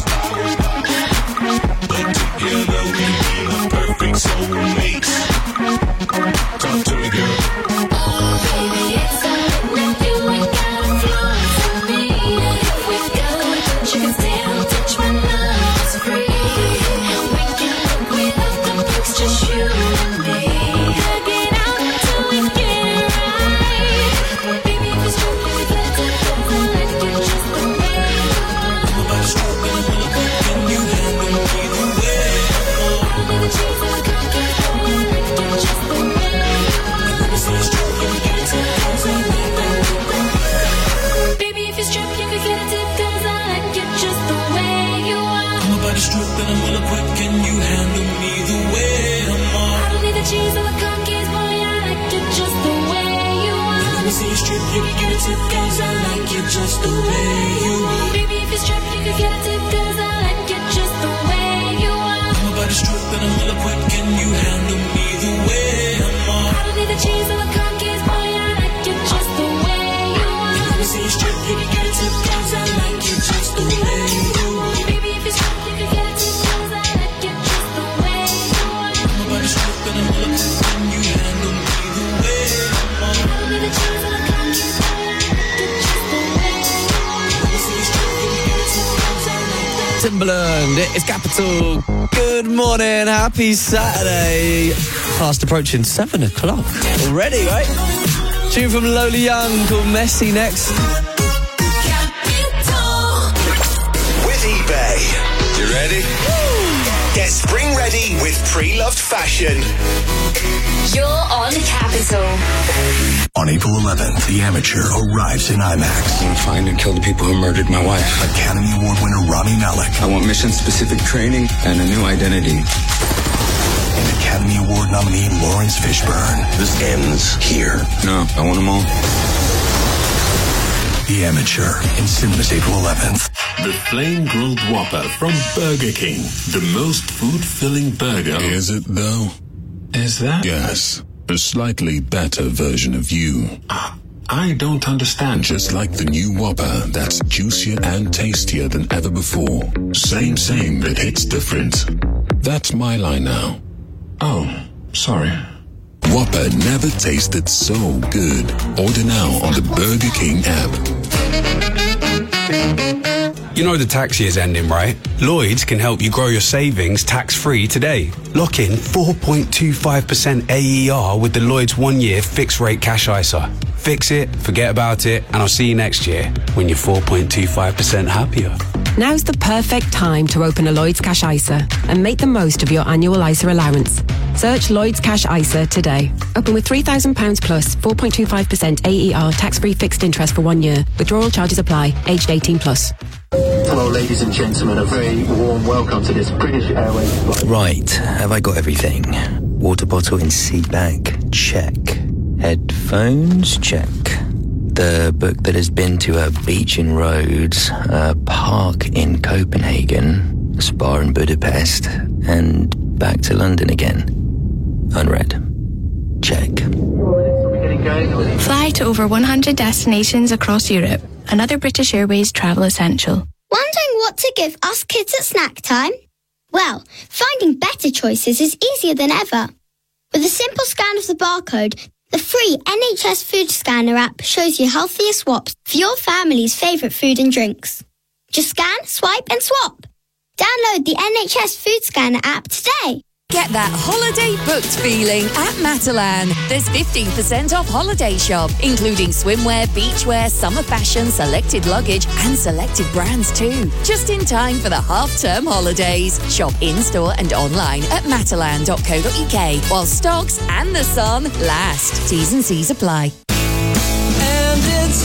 But together we be the perfect soulmates. Talk to me, girl. Oh, baby, it's something that you ain't gotta flaunt to me. And if we go, you can still touch my love. It's free. We can look without the books, just you and me. Hug it out till we get it right. Baby, if it's true, we got to go. Let you just the way you are. I'm about to stroke and I'm gonna put in you hand on me the way. Only the cheese and the cocky boy. Let you just the way you are. Let me see you stroke and get it till it goes away. Baby, if you're stripped, you can get it till it goes. I like it just the way you are. I'm about to stroke and I'm gonna put can you handle me the way I'm on? I don't need the cheese or the cookies, boy. I like it just the way you are. Let me see you strip, you can get it till it goes. I like it just the way you are. Baby, if you're stripped, you can get it till it goes. I like it just the way you are. I'm about to stroke and I'm gonna put can you handle me the way I'm on? I don't need the cheese or the cookies, boy. I like it just the way you are. Let me see you strip, you can get it till it goes. I like it just the way you are. Baby, if you're stripped, you can get it till it goes. I like it just the way you are. I'm about to stroke and I'm gonna put can you handle me the way I'm on? I don't need the cheese or the cookies, boy. I like it just the way you are. Let me see you strip, you can get it till it goes. I like that. Timberland, it is Capital. Good morning, happy Saturday. Fast approaching 7 o'clock already, right? Tune from Lola Young called Messy next. You ready? Get spring ready with pre-loved fashion. You're on Capital. On April 11th, The Amateur arrives in IMAX. I'm going to find and kill the people who murdered my wife. Academy Award winner Rami Malek. I want mission-specific training and a new identity. And Academy Award nominee Lawrence Fishburne. This ends here. No, I want them all. The Amateur in cinemas April 11th. The Flame Grilled Whopper from Burger King. The most food-filling burger. Is it, though? Is that? Yes. A slightly better version of you. I don't understand. Just like the new Whopper that's juicier and tastier than ever before. Same, but it's different. That's my line now. Oh, sorry. Whopper never tasted so good. Order now on the Burger King app. You know the tax year's ending, right? Lloyds can help you grow your savings tax-free today. Lock in 4.25% AER with the Lloyds 1-year fixed-rate cash ISA. Fix it, forget about it, and I'll see you next year when you're 4.25% happier. Now's the perfect time to open a Lloyds Cash ISA and make the most of your annual ISA allowance. Search Lloyds Cash ISA today. Open with £3,000 plus 4.25% AER tax-free fixed interest for 1 year. Withdrawal charges apply. Aged 18 plus. Hello, ladies and gentlemen. A very warm welcome to this British Airways flight. Right, have I got everything? Water bottle in seat bag? Check. Headphones? Check. The book that has been to a beach in Rhodes, a park in Copenhagen, a spa in Budapest, and back to London again. Unread. Check. Fly to over 100 destinations across Europe. Another British Airways travel essential. Wondering what to give us kids at snack time? Well, finding better choices is easier than ever. With a simple scan of the barcode, the free NHS Food Scanner app shows you healthier swaps for your family's favourite food and drinks. Just scan, swipe and swap. Download the NHS Food Scanner app today. Get that holiday booked feeling at Matalan. There's 15% off holiday shop, including swimwear, beachwear, summer fashion, selected luggage, and selected brands too. Just in time for the half-term holidays. Shop in-store and online at matalan.co.uk while stocks and the sun last. T's and C's apply. And it's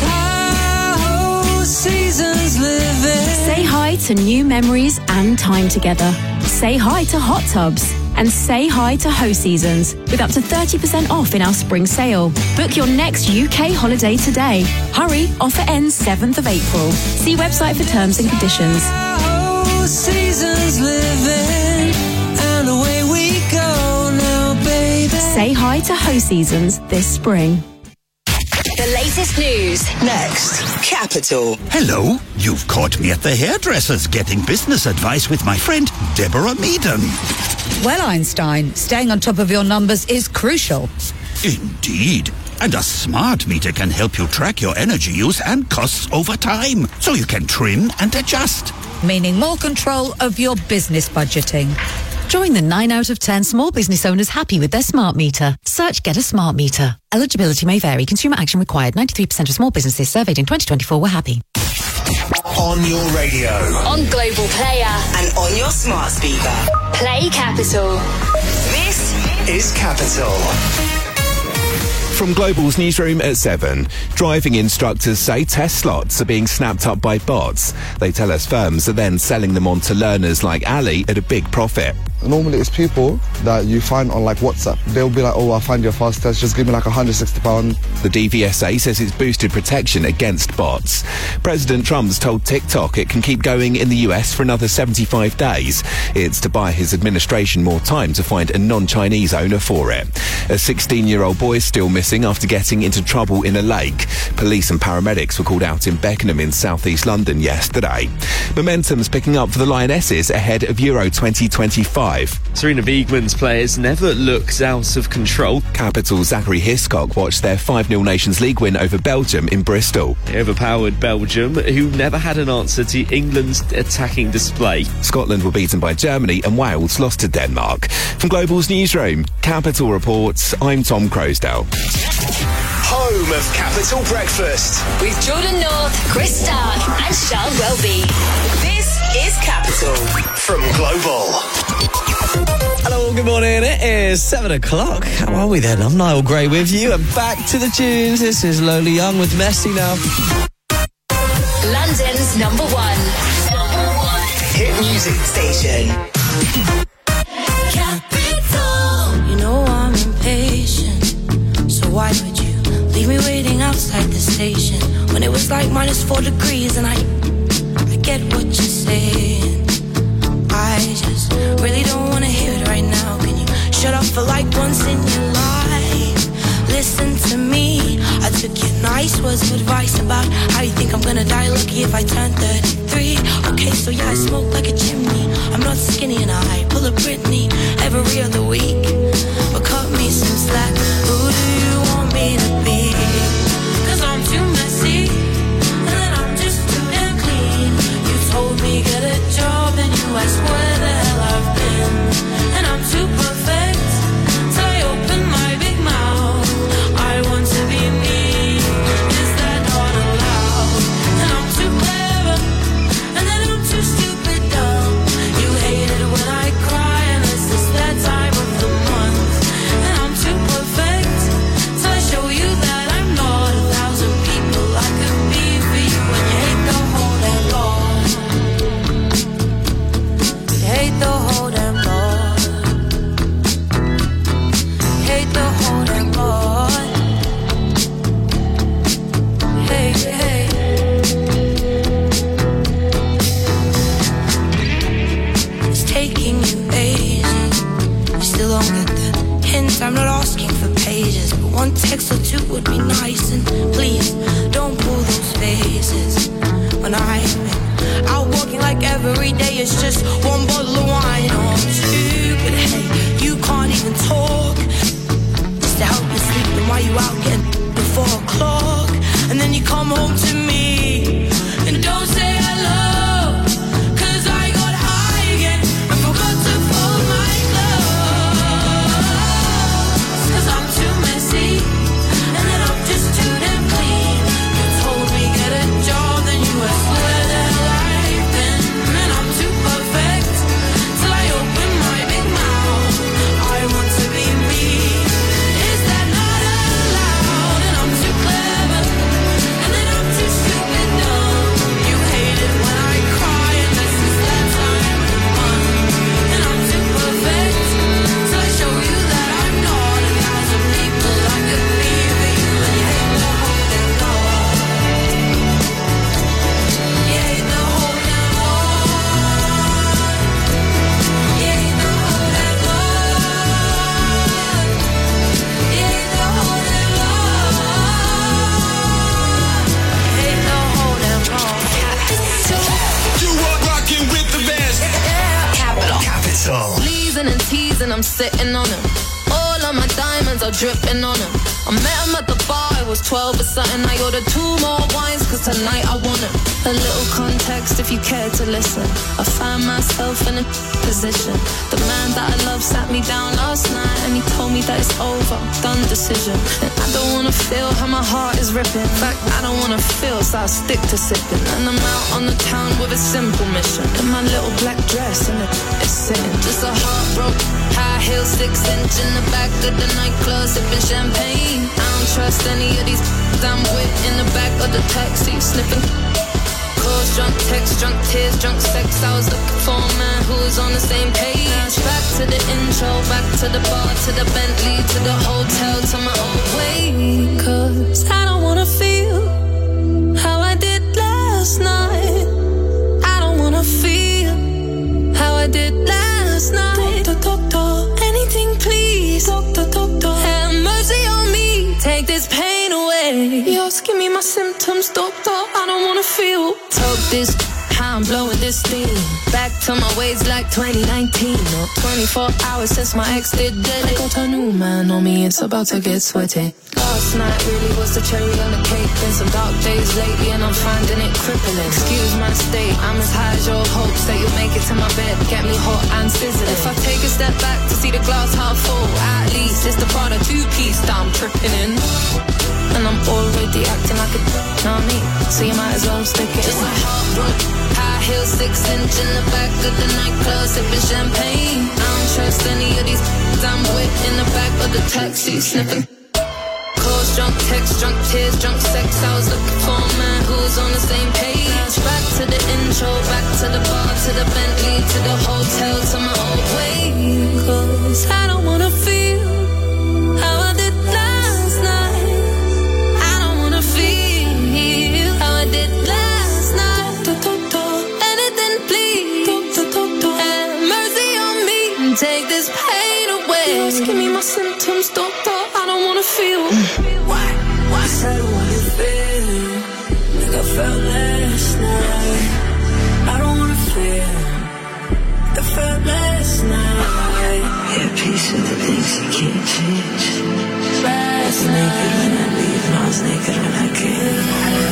how seasons living. Say hi to new memories and time together. Say hi to hot tubs. And say hi to Ho Seasons with up to 30% off in our spring sale. Book your next UK holiday today. Hurry, offer ends 7th of April. See website for terms and conditions. How seasons living, and away we go now, baby. Say hi to Ho Seasons this spring. The latest news. Next, Capital. Hello, you've caught me at the hairdresser's getting business advice with my friend Deborah Meaden. Well, Einstein, staying on top of your numbers is crucial. Indeed. And a smart meter can help you track your energy use and costs over time, so you can trim and adjust. Meaning more control of your business budgeting. Join the 9 out of 10 small business owners happy with their smart meter. Search Get a Smart Meter. Eligibility may vary. Consumer action required. 93% of small businesses surveyed in 2024 were happy. On your radio. On Global Player. And on your smart speaker. Play Capital. This is Capital. From Global's newsroom at 7, driving instructors say test slots are being snapped up by bots. They tell us firms are then selling them on to learners like Ali at a big profit. Normally it's people that you find on like WhatsApp. They'll be like, oh, I'll find your fast test, just give me like £160. The DVSA says it's boosted protection against bots. President Trump's told TikTok it can keep going in the US for another 75 days. It's to buy his administration more time to find a non-Chinese owner for it. A 16-year-old boy is still missing after getting into trouble in a lake. Police and paramedics were called out in Beckenham in southeast London yesterday. Momentum's picking up for the Lionesses ahead of Euro 2025. Serena Wiegmann's players never looked out of control. Capital Zachary Hiscock watched their 5-0 Nations League win over Belgium in Bristol. They overpowered Belgium, who never had an answer to England's attacking display. Scotland were beaten by Germany and Wales lost to Denmark. From Global's newsroom, Capital Reports, I'm Tom Croasdale. Home of Capital Breakfast. With Jordan North, Chris Stark and Charles Welby. This is Capital. From Global. Hello, good morning. It is 7 o'clock. How are we then? I'm Niall Gray with you, and back to the tunes. This is Lola Young with Messy now. London's number one hit music station. Capital. You know I'm impatient, so why would you leave me waiting outside the station when it was like -4 degrees? And I get what you're saying. I just really don't want to hear it right now. Can you shut up for like once in your life? Listen to me. I took your nice words of advice about how you think I'm gonna die lucky if I turn 33. Okay, so yeah, I smoke like a chimney. I'm not skinny and I pull a Britney every other week. But cut me some slack. Who do you want me to be? 'Cause I'm too messy and then I'm just too damn clean. You told me get a job and you asked where the hell I've been. And I'm too perfect till I open my big mouth. I want to be me. Is that not allowed? And I'm too clever and then I'm too stupid dumb. You hate it when I cry and it's just that time of the month. And I'm too perfect till I show you that I'm not 1,000 people I could be for you. And you hate the whole damn lot. You hate the whole damn lot. You hate the whole damn lot. Hey, hey. It's taking you ages. You still don't get the hint. I'm not asking for pages, but one text or two would be nice. And please don't pull those faces when I've been out walking like every day. It's just one bottle of wine or two. But hey, you can't even talk just to help you sleep. Then why you out getting before 4 o'clock? And then you come home to me and don't say hello. 'Cause I got high again and forgot to fold my clothes. 'Cause I'm too messy and then I'm just too damn clean. You told me get a job, then you asked where the hell I've been. And I'm too perfect till I open my big mouth. I want to be me. Is that not allowed? And I'm too clever and then I'm too stupid dumb. You hate it when I cry and this is that time of the month. And I'm too perfect till I show you that I'm not 1,000 people I could be for you. And you hate the whole damn lot. You hate the whole damn lot. You hate the whole damn lot. You hate the whole damn lot. You hate the whole damn lot. You are rocking with the best. Capital. Pleasing and teasing, I'm sitting on him. All of my diamonds are dripping on him. I met him at the bar, I was 12 or something. I ordered 2 more wines, 'cause tonight I want him. A little context if you care to listen. I find myself in a position. The man that I love sat me down last night and he told me that it's over, done decision. And I don't wanna feel how my heart is ripping. In fact, I don't wanna feel, so I'll stick to sipping. And I'm out on the town with a simple mission. In my little black dress and it's sitting. Just a heartbroken high heel 6-inch in the back of the nightclub sipping champagne. I don't trust any of these I'm with in the back of the taxi sniffing. Calls, drunk texts, drunk tears, drunk sex. I was looking for a man who was on the same page. Back to the intro, back to the bar, to the Bentley, to the hotel, to my old way. 'Cause I don't wanna feel how I did last night. I don't wanna feel how I did last night. Doctor, anything please. Doctor, have mercy on me. Take this pain away. You're asking me my symptoms, doctor. I don't wanna feel. Talk this, how I'm blowing this steam. Back to my ways like 2019. Or 24 hours since my ex did dead. I got a new man on me, it's about to get sweaty. Last night really was the cherry on the cake. Been some dark days lately and I'm finding it crippling. Excuse my state, I'm as high as your hopes that you'll make it to my bed. Get me hot and sizzling. If I take a step back to see the glass half full, at least it's the Prada 2-piece that I'm tripping in. And I'm already acting like a know me, so you might as well stick it. Just a heartbroken, high heel, 6 inch in the back of the nightclub, sipping champagne. I don't trust any of these I'm with in the back of the taxi, sniffing. Calls, drunk texts, drunk tears, drunk sex. I was looking for a man who's on the same page. Back to the intro, back to the bar, to the Bentley, to the hotel, to my old way. 'Cause I don't wanna feel how I did last night. I don't wanna feel how I did last night. Anything, please. Have mercy on me and take this pain away. Just give me my symptoms, doctor. I don't wanna feel. Why? I said I wanna feel like I felt last night. I don't wanna feel like I felt last night. Yeah, peace with the things you can't change. Last night, naked when I leave, and I was naked when I came.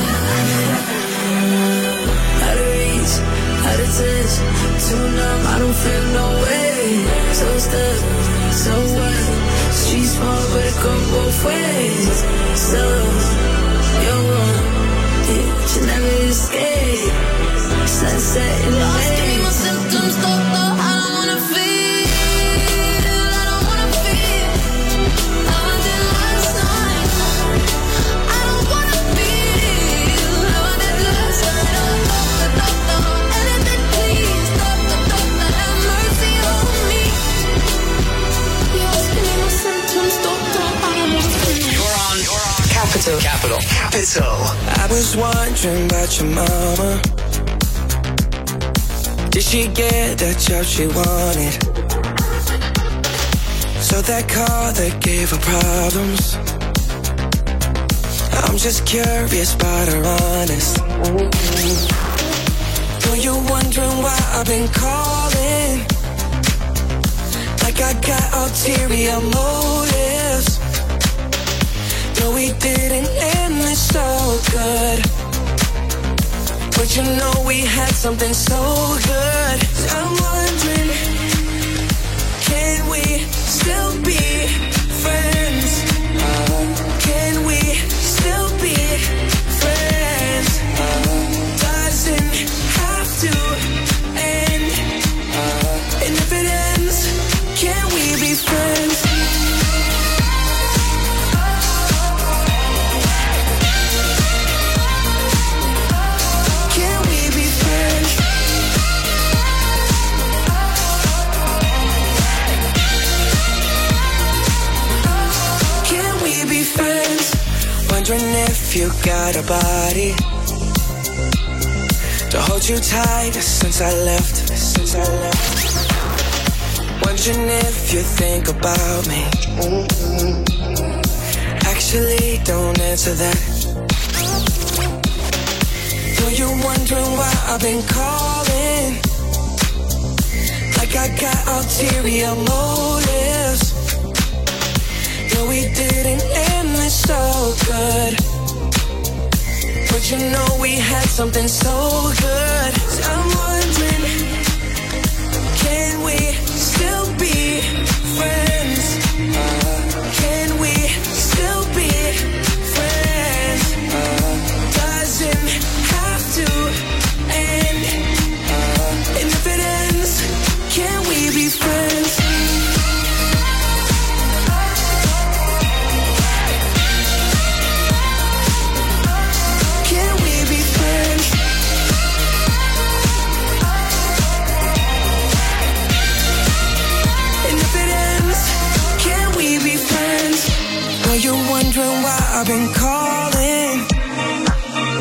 Out of reach, out of touch, too numb, I don't feel no way. So stuck, so what? Street small, but it go both ways. So, you're wrong, yeah, but you never escape. Sunset in the way. Give me my symptoms, doctor, I don't wanna feel. I don't wanna feel how I did last night. I don't wanna feel how I did last night. Doctor, anything please. Doctor, have mercy on me. Just give me my symptoms, doctor, I don't wanna feel. You're on Capital. I was wondering about your mama. Did she get that job she wanted? So that car that gave her problems. I'm just curious about her honest. Know you're wondering why I've been calling, like I got ulterior motives. No, we didn't end this so good, but you know we had something so good. I'm wondering, can we still be friends? Can we still be friends? Doesn't have to end. And if it ends, can we be friends? Wondering if you got a body to hold you tight since I left. Wondering if you think about me. Actually, don't answer that. Know you're wondering why I've been calling, like I got ulterior motives. No, we didn't end this so good, but you know we had something so good. I'm wondering, can we still be friends? Can we still be friends? Doesn't have to end. And if it ends, can we be friends? You're wondering why I've been calling,